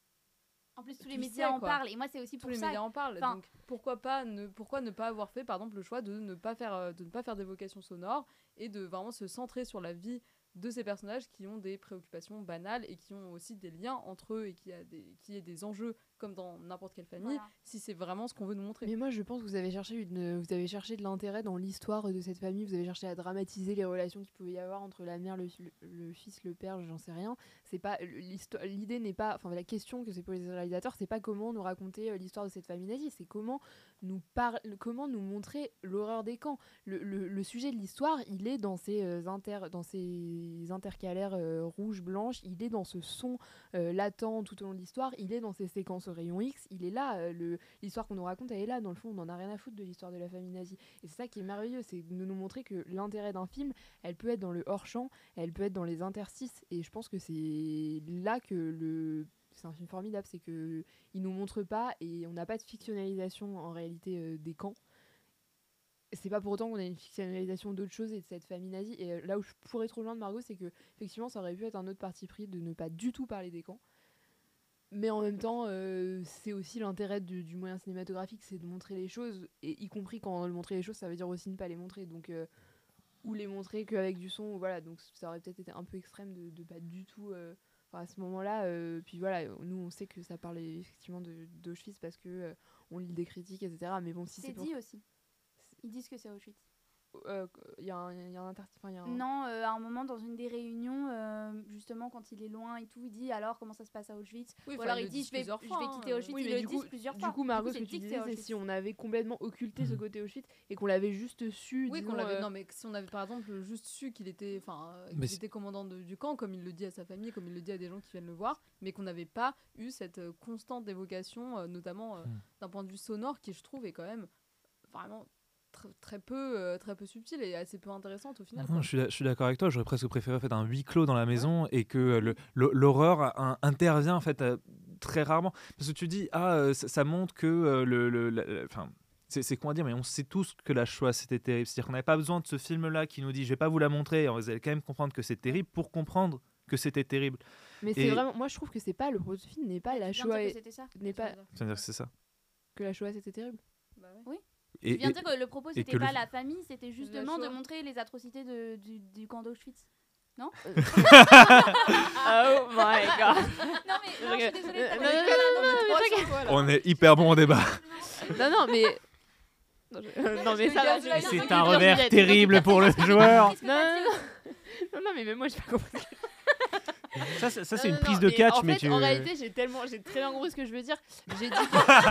En plus, tous les médias en parlent, et moi c'est aussi pour ça. Tous les médias en parlent, donc pourquoi ne pas avoir fait, par exemple, le choix de ne pas faire d'évocation sonore et de vraiment se centrer sur la vie de ces personnages qui ont des préoccupations banales et qui ont aussi des liens entre eux et qui y ait des enjeux comme dans n'importe quelle famille, voilà. Si c'est vraiment ce qu'on veut nous montrer. Mais moi je pense que vous avez cherché de l'intérêt dans l'histoire de cette famille, vous avez cherché à dramatiser les relations qu'il pouvait y avoir entre la mère, le fils, le père, j'en sais rien. C'est pas l'idée n'est pas, enfin la question que c'est pour les réalisateurs, c'est pas comment nous raconter l'histoire de cette famille nazie, c'est comment nous montrer l'horreur des camps. Le sujet de l'histoire, il est dans ces intercalaires rouges, blanches, il est dans ce son latent tout au long de l'histoire, il est dans ces séquences au rayon X, il est là, l'histoire qu'on nous raconte, elle est là, dans le fond, on en a rien à foutre de l'histoire de la famille nazie. Et c'est ça qui est merveilleux, c'est de nous montrer que l'intérêt d'un film, elle peut être dans le hors-champ, elle peut être dans les interstices, et je pense que c'est là que c'est un film formidable, c'est qu'il nous montre pas, et on n'a pas de fictionnalisation en réalité des camps. C'est pas pour autant qu'on a une fictionnalisation d'autres choses et de cette famille nazie. Et là où je pourrais trop loin de Margot, c'est que effectivement ça aurait pu être un autre parti pris de ne pas du tout parler des camps. Mais en même temps, c'est aussi l'intérêt du moyen cinématographique, c'est de montrer les choses, et y compris quand montrer les choses, ça veut dire aussi ne pas les montrer. Donc, ou les montrer qu'avec du son, voilà. Donc ça aurait peut-être été un peu extrême de pas du tout... à ce moment-là, puis voilà, nous on sait que ça parle effectivement d'Auschwitz parce que on lit des critiques, etc. Mais bon, si c'est dit aussi. Ils disent que c'est Auschwitz. Il y a un interstice. Non, à un moment dans une des réunions, justement quand il est loin et tout, il dit alors comment ça se passe à Auschwitz. Oui, ou alors il dit je vais quitter Auschwitz. Oui, il le dit plusieurs fois. Du coup, Margot, ce que tu disais, c'est si on avait complètement occulté ce côté Auschwitz et qu'on l'avait juste su. Oui, non, mais si on avait par exemple juste su qu'il était, était commandant du camp, comme il le dit à sa famille, comme il le dit à des gens qui viennent le voir, mais qu'on n'avait pas eu cette constante évocation, notamment d'un point de vue sonore, qui je trouve est quand même vraiment très peu subtile et assez peu intéressante au final. Non, je suis d'accord avec toi, j'aurais presque préféré un huis clos dans la maison et que l'horreur intervient en fait très rarement. Parce que tu dis, ça montre que c'est quoi à dire, mais on sait tous que la Shoah c'était terrible. C'est-à-dire qu'on n'avait pas besoin de ce film-là qui nous dit, je vais pas vous la montrer, vous allez quand même comprendre que c'est terrible pour comprendre que c'était terrible. Mais c'est vraiment, moi je trouve que c'est pas, le propos du film n'est pas la Shoah. C'est-à-dire que c'est ça. Que la Shoah c'était terrible. Bah ouais. Oui. Je viens de dire que le propos c'était pas la famille, c'était justement de montrer les atrocités du camp d'Auschwitz. Non? Oh my god. Non mais je suis désolée. On est hyper bon au débat. Non mais ça va. C'est un revers terrible pour le joueur. Non mais même moi j'ai pas compris. Ça c'est une prise de catch, mais en réalité j'ai très bien compris ce que je veux dire. J'ai dit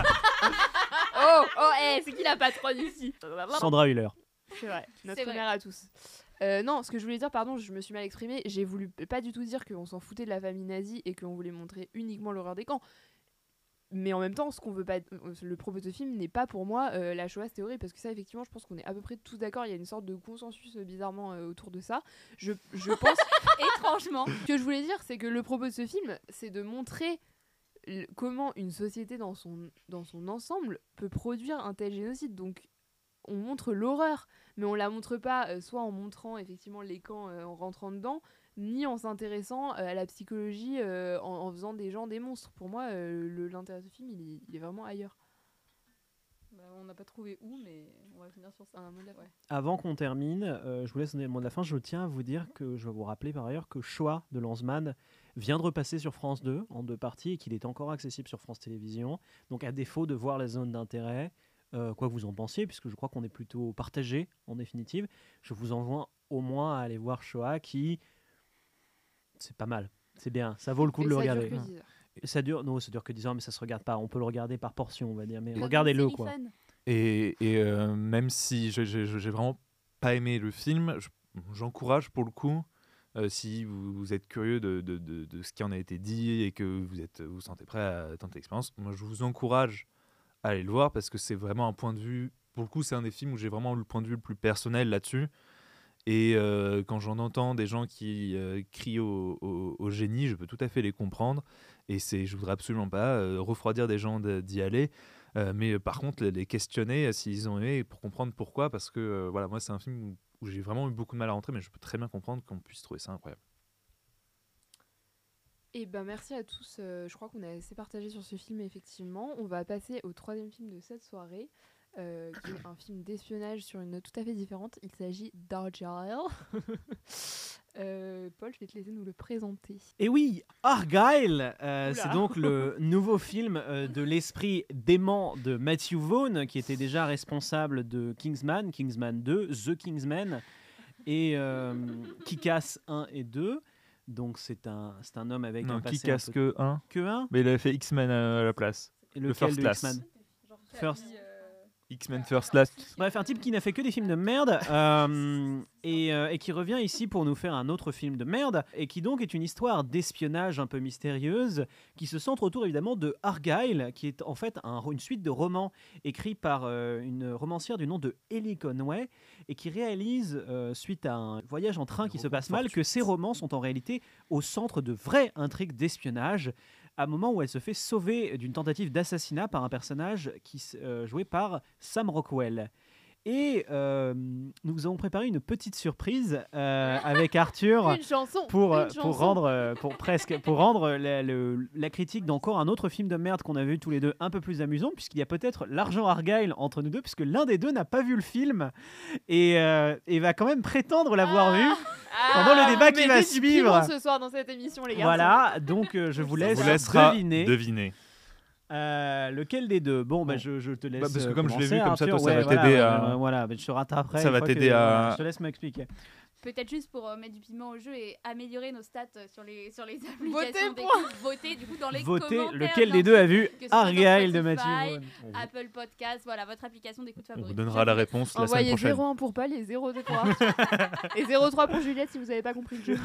c'est qui la patronne ici? Sandra Hüller. C'est vrai, notre mère à tous. Non, ce que je voulais dire, pardon, je me suis mal exprimée. J'ai voulu pas du tout dire qu'on s'en foutait de la famille nazie et qu'on voulait montrer uniquement l'horreur des camps. Mais en même temps, le propos de ce film n'est pas pour moi la Shoah c'est horrible, parce que ça effectivement je pense qu'on est à peu près tous d'accord, il y a une sorte de consensus bizarrement autour de ça. Je pense Étrangement. ce que je voulais dire, c'est que le propos de ce film, c'est de montrer comment une société dans son ensemble peut produire un tel génocide. Donc on montre l'horreur, mais on la montre pas soit en montrant effectivement les camps en rentrant dedans, ni en s'intéressant à la psychologie en faisant des gens des monstres. Pour moi, l'intérêt de ce film, il est vraiment ailleurs. Bah, on n'a pas trouvé où, mais on va finir sur ça. Un mot de la fin. Avant qu'on termine, je vous laisse donner le mot de la fin. Je tiens à vous dire que je vais vous rappeler par ailleurs que Shoah de Lanzmann vient de repasser sur France 2 en 2 parties et qu'il est encore accessible sur France Télévisions. Donc à défaut de voir la zone d'intérêt, quoi que vous en pensiez, puisque je crois qu'on est plutôt partagé en définitive, je vous envoie au moins à aller voir Shoah qui... C'est pas mal, c'est bien, ça vaut le coup de le regarder. Ça dure que 10 heures, mais ça se regarde pas. On peut le regarder par portion, on va dire, mais regardez-le quoi. Et même si j'ai vraiment pas aimé le film, j'encourage pour le coup, si vous êtes curieux de ce qui en a été dit et que vous sentez prêt à tenter l'expérience, moi je vous encourage à aller le voir parce que c'est vraiment un point de vue. Pour le coup, c'est un des films où j'ai vraiment le point de vue le plus personnel là-dessus. Et quand j'en entends des gens qui crient au génie, je peux tout à fait les comprendre. Et je voudrais absolument pas refroidir des gens d'y aller. Mais par contre, les questionner s'ils ont aimé pour comprendre pourquoi. Parce que voilà, moi, c'est un film où j'ai vraiment eu beaucoup de mal à rentrer, mais je peux très bien comprendre qu'on puisse trouver ça incroyable. Et ben merci à tous. Je crois qu'on est assez partagé sur ce film, effectivement. On va passer au 3e film de cette soirée. Qui est un film d'espionnage sur une note tout à fait différente. Il s'agit d'Argyle. Paul, je vais te laisser nous le présenter. Et oui, Argyle, c'est donc le nouveau film de l'esprit dément de Matthew Vaughn, qui était déjà responsable de Kingsman 2, The Kingsman, et Kick-Ass 1 et 2. Donc c'est un homme avec un passé Kick-Ass que 1. Que 1 Mais il avait fait X-Men à la place. Et le First Class. X-Men First Class. Bref, un type qui n'a fait que des films de merde et qui revient ici pour nous faire un autre film de merde et qui donc est une histoire d'espionnage un peu mystérieuse qui se centre autour évidemment de Argyle, qui est en fait une suite de romans écrits par une romancière du nom de Ellie Conway et qui réalise, suite à un voyage en train qui se passe mal, que ces romans sont en réalité au centre de vraies intrigues d'espionnage, à un moment où elle se fait sauver d'une tentative d'assassinat par un personnage joué par Sam Rockwell. Et nous avons préparé une petite surprise avec Arthur Une chanson, pour rendre la critique d'encore un autre film de merde qu'on a vu tous les deux un peu plus amusant, puisqu'il y a peut-être l'argent Argyle entre nous deux, puisque l'un des deux n'a pas vu le film et va quand même prétendre l'avoir vu pendant le débat qui va suivre ce soir dans cette émission, les gars. Voilà, donc je vous laisse deviner. Lequel des deux? Bon, bah, je te laisse. Parce que comme je l'ai vu comme ça, Arthur, toi, ça va t'aider à. Voilà, je te rattraperai. Ça va t'aider à. Je te laisse m'expliquer. Peut-être juste pour mettre du piment au jeu et améliorer nos stats sur les applications Votez d'écoute. Votez du coup dans les commentaires. Lequel des deux a vu que ce soit Argyle de sur Matthew Spotify, Vaughn? Apple Podcast, voilà votre application d'écoute On favorite. vous donnera la réponse la semaine Envoyez prochaine. 0,1 pour Paul et 0,2 pour Arthur. Et 0,3 pour Juliette si vous n'avez pas compris le jeu.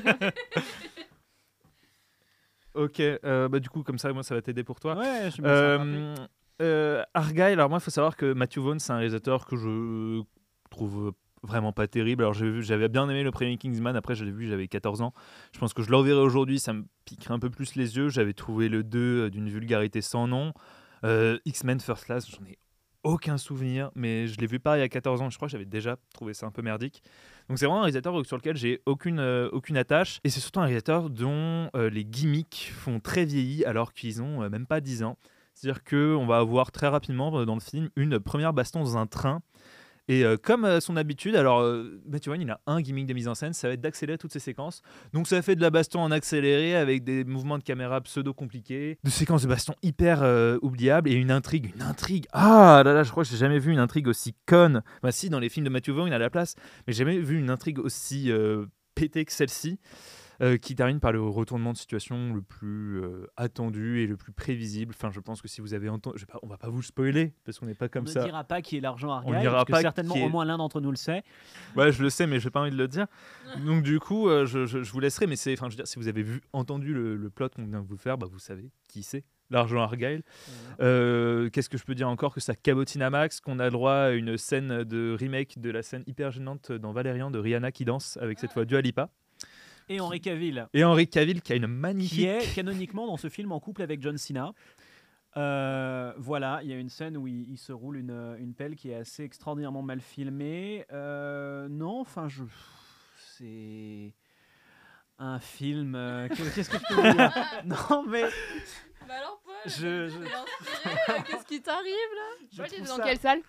Ok, bah du coup comme ça moi ça va t'aider pour toi. Ouais, je me sens rappelé. Argyle, alors moi il faut savoir que Matthew Vaughn c'est un réalisateur que je trouve vraiment pas terrible. Alors j'avais bien aimé le premier Kingsman, après je l'ai vu, j'avais 14 ans. Je pense que je le reverrai aujourd'hui, ça me piquerait un peu plus les yeux. J'avais trouvé le 2 d'une vulgarité sans nom. X-Men First Class, j'en ai aucun souvenir, mais je l'ai vu pareil à 14 ans, je crois que j'avais déjà trouvé ça un peu merdique. Donc c'est vraiment un réalisateur sur lequel j'ai aucune attache, et c'est surtout un réalisateur dont les gimmicks font très vieilli alors qu'ils ont même pas 10 ans. C'est-à-dire qu'on va avoir très rapidement dans le film une première baston dans un train. Et comme à son habitude, alors Matthew Vaughn il a un gimmick de mise en scène, ça va être d'accélérer toutes ces séquences. Donc ça fait de la baston en accéléré avec des mouvements de caméra pseudo compliqués, de séquences de baston hyper oubliables et une intrigue. Ah là là, je crois que j'ai jamais vu une intrigue aussi conne. Bah si, dans les films de Matthew Vaughn à la place, mais j'ai jamais vu une intrigue aussi pétée que celle-ci. qui termine par le retournement de situation le plus attendu et le plus prévisible. Enfin, je pense que si vous avez entendu, on va pas vous le spoiler parce qu'on n'est pas comme ça. On ne dira pas qui est l'argent Argyle, On dira parce que pas certainement qui est- au moins l'un d'entre nous le sait. Ouais, je le sais, mais j'ai pas envie de le dire. Donc du coup, je vous laisserai. Mais enfin, je veux dire, si vous avez entendu le plot qu'on vient de vous faire, vous savez qui c'est. L'argent Argyle. Qu'est-ce que je peux dire encore? Que ça cabotine à max, qu'on a le droit à une scène de remake de la scène hyper gênante dans Valérian de Rihanna qui danse avec cette fois Dua Lipa. Et Henry Cavill, Et Henry Cavill qui a une qui magnifique... est canoniquement dans ce film en couple avec John Cena. Voilà, il y a une scène où il se roule une pelle qui est assez extraordinairement mal filmée. Non, enfin, c'est un film. Qu'est-ce que je peux dire? Non, mais Bah alors, Paul, je- t'es inspiré, qu'est-ce qui t'arrive là? je Paul, t'es trouve dans ça- quelle salle?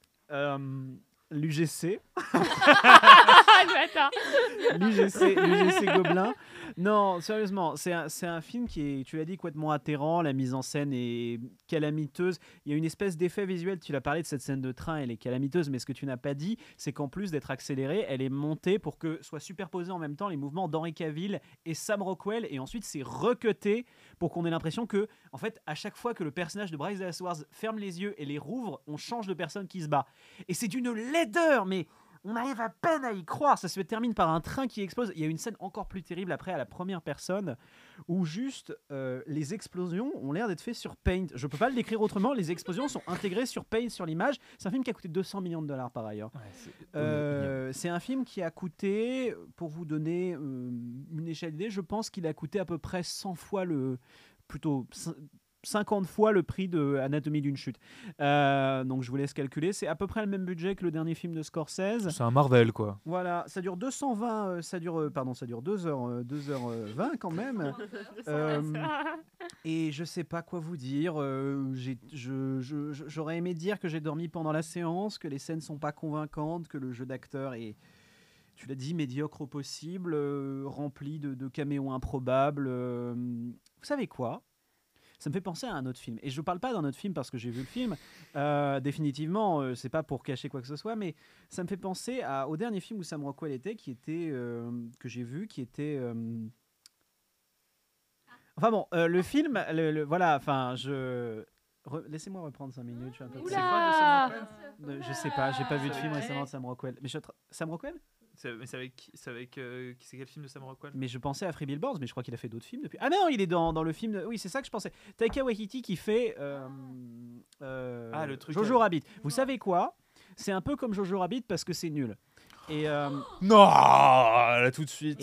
L'UGC. Ah, le bâtard. L'UGC Gobelin. Non, sérieusement, c'est un film qui est, tu l'as dit, complètement atterrant. La mise en scène est calamiteuse. Il y a une espèce d'effet visuel. Tu l'as parlé de cette scène de train, elle est calamiteuse. Mais ce que tu n'as pas dit, c'est qu'en plus d'être accélérée, elle est montée pour que soient superposés en même temps les mouvements d'Henry Cavill et Sam Rockwell. Et ensuite, c'est recuté pour qu'on ait l'impression que, en fait, à chaque fois que le personnage de Bryce Dallas Howard ferme les yeux et les rouvre, on change de personne qui se bat. Et c'est d'une laideur, mais on arrive à peine à y croire. Ça se termine par un train qui explose. Il y a une scène encore plus terrible après à la première personne où juste les explosions ont l'air d'être faites sur Paint. Je peux pas le décrire autrement. Les explosions sont intégrées sur Paint sur l'image. C'est un film qui a coûté 200 millions de dollars par ailleurs. C'est un film qui a coûté, pour vous donner une échelle d'idée, je pense qu'il a coûté à peu près 100 fois plutôt 50 fois le prix de Anatomie d'une chute. Donc je vous laisse calculer. C'est à peu près le même budget que le dernier film de Scorsese. C'est un Marvel, quoi. Voilà, ça dure 220, ça dure 2h20 quand même. Et je sais pas quoi vous dire. J'aurais aimé dire que j'ai dormi pendant la séance, que les scènes sont pas convaincantes, que le jeu d'acteur est, tu l'as dit, médiocre au possible, rempli de caméos improbables. Vous savez quoi? Ça me fait penser à un autre film. Et je ne parle pas d'un autre film parce que j'ai vu le film. Définitivement, c'est pas pour cacher quoi que ce soit, mais ça me fait penser au dernier film où Sam Rockwell était, que j'ai vu, qui était... Enfin bon, le film, voilà, enfin, laissez-moi reprendre 5 minutes. Je suis un peu... Oula. C'est quoi de Sam Rockwell? Je sais pas, j'ai pas vu de film récemment de Sam Rockwell. Mais Sam Rockwell? C'est avec c'est quel film de Sam Rockwell? Mais je pensais à Three Billboards, mais je crois qu'il a fait d'autres films depuis. Ah non, il est dans le film. Oui, c'est ça que je pensais. Taika Waititi qui fait le truc Jojo Rabbit. Vous savez quoi? C'est un peu comme Jojo Rabbit parce que c'est nul. Et Non, là tout de suite.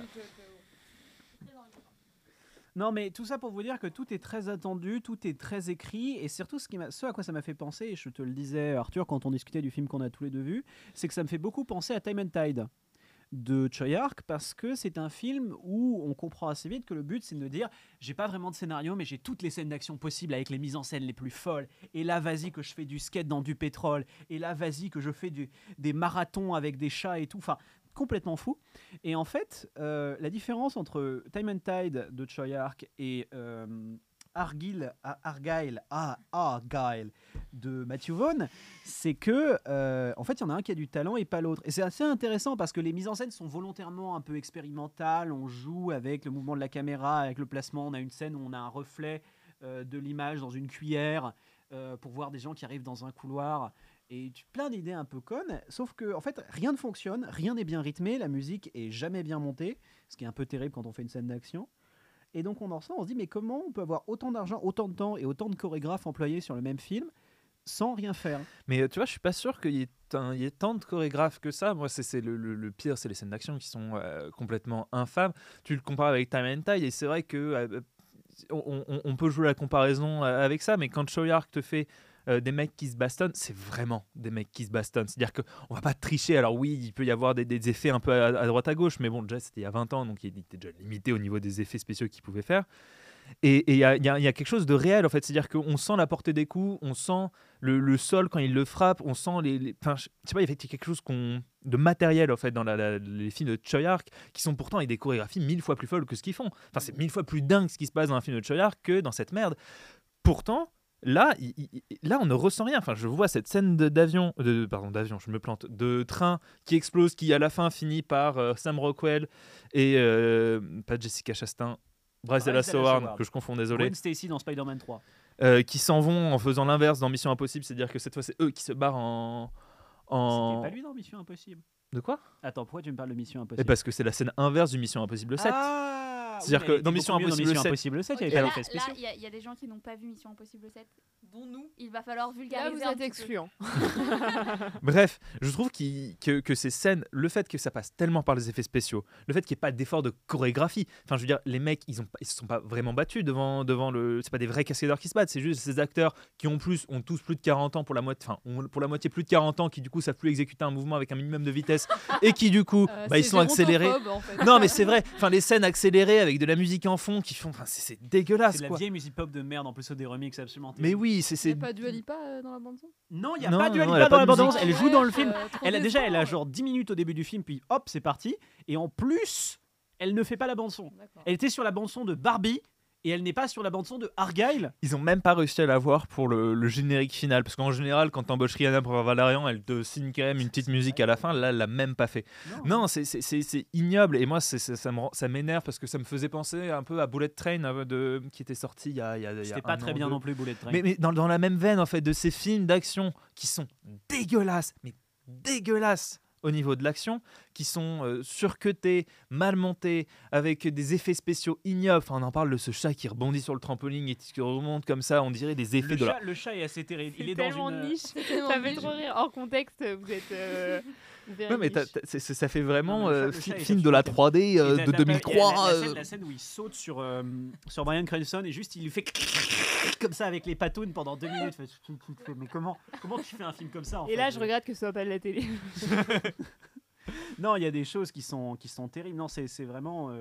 non, mais tout ça pour vous dire que tout est très attendu, tout est très écrit, et surtout ce à quoi ça m'a fait penser, et je te le disais Arthur quand on discutait du film qu'on a tous les deux vu, c'est que ça me fait beaucoup penser à Time and Tide de Choyark, parce que c'est un film où on comprend assez vite que le but c'est de dire j'ai pas vraiment de scénario mais j'ai toutes les scènes d'action possibles avec les mises en scène les plus folles, et là vas-y que je fais du skate dans du pétrole, et là vas-y que je fais des marathons avec des chats et tout, enfin complètement fou. Et en fait la différence entre Time and Tide de Choyark et Argyle de Matthew Vaughn, c'est que en fait il y en a un qui a du talent et pas l'autre, et c'est assez intéressant parce que les mises en scène sont volontairement un peu expérimentales. On joue avec le mouvement de la caméra, avec le placement. On a une scène où on a un reflet de l'image dans une cuillère pour voir des gens qui arrivent dans un couloir, et plein d'idées un peu connes, sauf que en fait rien ne fonctionne, rien n'est bien rythmé, la musique est jamais bien montée, ce qui est un peu terrible quand on fait une scène d'action. Et donc on en ressort, on se dit mais comment on peut avoir autant d'argent, autant de temps et autant de chorégraphes employés sur le même film sans rien faire? Mais tu vois, je suis pas sûr qu'il y ait tant de chorégraphes que ça. Moi, c'est le pire, c'est les scènes d'action qui sont complètement infâmes. Tu le compares avec Time and Tide, et c'est vrai que on peut jouer la comparaison avec ça, mais quand Choyark te fait des mecs qui se bastonnent, c'est vraiment des mecs qui se bastonnent. C'est-à-dire qu'on va pas tricher. Alors oui, il peut y avoir des effets un peu à droite à gauche, mais bon, déjà c'était il y a 20 ans, donc il était déjà limité au niveau des effets spéciaux qu'il pouvait faire. Et il y a quelque chose de réel en fait, c'est-à-dire qu'on sent la portée des coups, on sent le sol quand il le frappe, on sent enfin, je sais pas, il y a quelque chose de matériel en fait dans les films de Choyark, qui sont pourtant avec des chorégraphies 1000 fois plus folles que ce qu'ils font. Enfin, c'est 1000 fois plus dingue ce qui se passe dans un film de Choyark que dans cette merde. Pourtant, Là, là, on ne ressent rien. Enfin, je vois cette scène d'avion, d'avion, je me plante, de train qui explose, qui à la fin finit par Sam Rockwell et pas Jessica Chastain, Bryce Dallas Howard, que je confonds, désolé. Gwen Stacy dans Spider-Man 3. Qui s'en vont en faisant l'inverse dans Mission Impossible, c'est-à-dire que cette fois, c'est eux qui se barrent C'était pas lui dans Mission Impossible. De quoi ? Attends, pourquoi tu me parles de Mission Et Impossible? parce que c'est la scène inverse du Mission Impossible 7. C'est-à-dire que dans Mission Impossible 7, Impossible 7, il y Ok, avait pas là, d'effets spéciaux. il y a des gens qui n'ont pas vu Mission Impossible 7. Dont nous. Il va falloir Là, vulgariser. vous un êtes petit peu. excluant. bref, je trouve que ces scènes, le fait que ça passe tellement par les effets spéciaux, le fait qu'il n'y ait pas d'effort de chorégraphie, enfin je veux dire, les mecs, ils se sont pas vraiment battus devant le... C'est pas des vrais cascadeurs qui se battent, c'est juste ces acteurs qui ont tous plus de 40 ans, pour la moitié plus de 40 ans, qui du coup savent plus exécuter un mouvement avec un minimum de vitesse, et qui du coup, ils sont accélérés. En fait. Non mais c'est vrai, enfin les scènes accélérées avec de la musique en fond qui font, enfin c'est dégueulasse C'est de la quoi. vieille musique pop de merde, en plus des remixes absolument Mais terribles. oui, Il n'y c'est a pas Dua Lipa dans la bande son. Non, il n'y a Non, pas Dua non, Lipa elle a dans pas la de bande-annonce, musique. elle joue dans le film. Trop Elle a déjà, elle a décevant. genre 10 minutes au début du film, puis hop, c'est parti. Et en plus, elle ne fait pas la bande-son. D'accord. Elle était sur la bande-son de Barbie, et elle n'est pas sur la bande-son de Argyle. Ils ont même pas réussi à l'avoir pour le générique final, parce qu'en général, quand t'embauches Rihanna pour faire Valérian, elle te signe quand même une petite musique à la fin. Là, elle l'a même pas fait. Non, c'est ignoble. Et moi, ça m'énerve parce que ça me faisait penser un peu à Bullet Train qui était sorti il y a C'était un pas très an, bien deux. non plus, Bullet Train. Mais dans la même veine en fait de ces films d'action qui sont dégueulasses, mais dégueulasses au niveau de l'action, qui sont surcutés, mal montés, avec des effets spéciaux ignobles. Enfin, on en parle de ce chat qui rebondit sur le trampoline et qui remonte comme ça, on dirait des effets de la... Le chat est assez terrible. Il C'est est dans tellement une... niche. Ça fait trop rire. Hors contexte, vous êtes. Ouais, mais ça fait vraiment Non, mais le chat est film de la 3D Et de 2003. La scène où il saute sur Bryan Cranston et juste il lui fait comme ça avec les patounes pendant 2 minutes. Mais comment tu fais un film comme ça en Et fait là, je regrette que ce soit pas de la télé. Non, il y a des choses qui sont terribles. Non, c'est vraiment.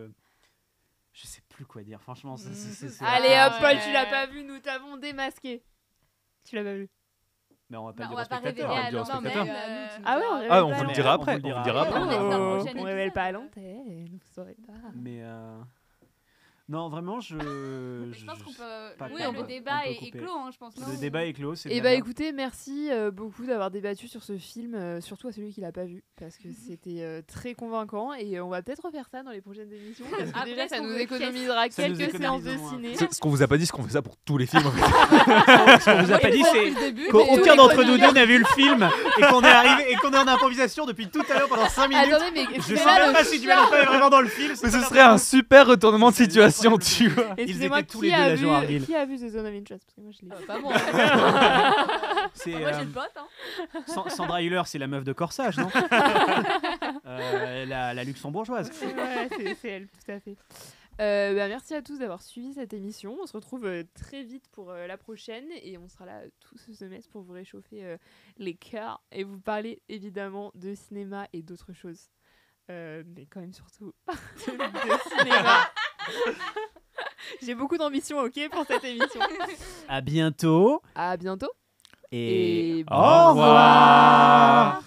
Je sais plus quoi dire. Franchement, c'est Allez hop, Paul, ouais. tu l'as pas vu, nous t'avons démasqué. Tu l'as pas vu. Mais on va pas Bah, le on dire va aux pas spectateurs. révéler à dire aux l'antenne. spectateurs. Ah ouais, on révèle Ah, on pas vous le à dira on après. vous le On vous dira dira après. après. On laisse dans le prochain On épisode. révèle pas à l'antenne, vous saurez pas. Mais non, vraiment, Je pense qu'on peut. pas Oui, perdre. le On débat peut est couper. clos, hein, je pense. le non débat est clos. Et bah écoutez, merci beaucoup d'avoir débattu sur ce film, surtout à celui qui l'a pas vu, parce que c'était très convaincant et on va peut-être refaire ça dans les prochaines émissions, parce que Après, déjà ça ce qu'on nous veut- économisera Ça nous quelques séances de économise au moins. ciné. Ce qu'on vous a pas dit, c'est qu'on fait ça pour tous les films. En fait. Ce qu'on vous a pas dit, c'est qu'aucun d'entre nous deux n'a vu le film et qu'on est arrivé et qu'on est en improvisation depuis tout à l'heure pendant 5 minutes. Attendez, mais Je sais même pas si tu vas pas vraiment dans le film. Mais ce serait un super retournement de situation, tu vois. excusez-moi, étaient tous les deux qui a là, Jean Argyle. qui a vu The Zone of Interest? Parce que moi je l'ai vu. Pas moi. C'est Moi, j'ai le pote. Hein. Sandra Hüller, c'est la meuf de Corsage, non la luxembourgeoise. Ouais, c'est elle, tout à fait. Merci à tous d'avoir suivi cette émission. On se retrouve très vite pour la prochaine et on sera là tout ce semestre pour vous réchauffer les cœurs et vous parler évidemment de cinéma et d'autres choses. Mais quand même surtout de cinéma. J'ai beaucoup d'ambition, ok, pour cette émission. À bientôt À bientôt. et Et au revoir.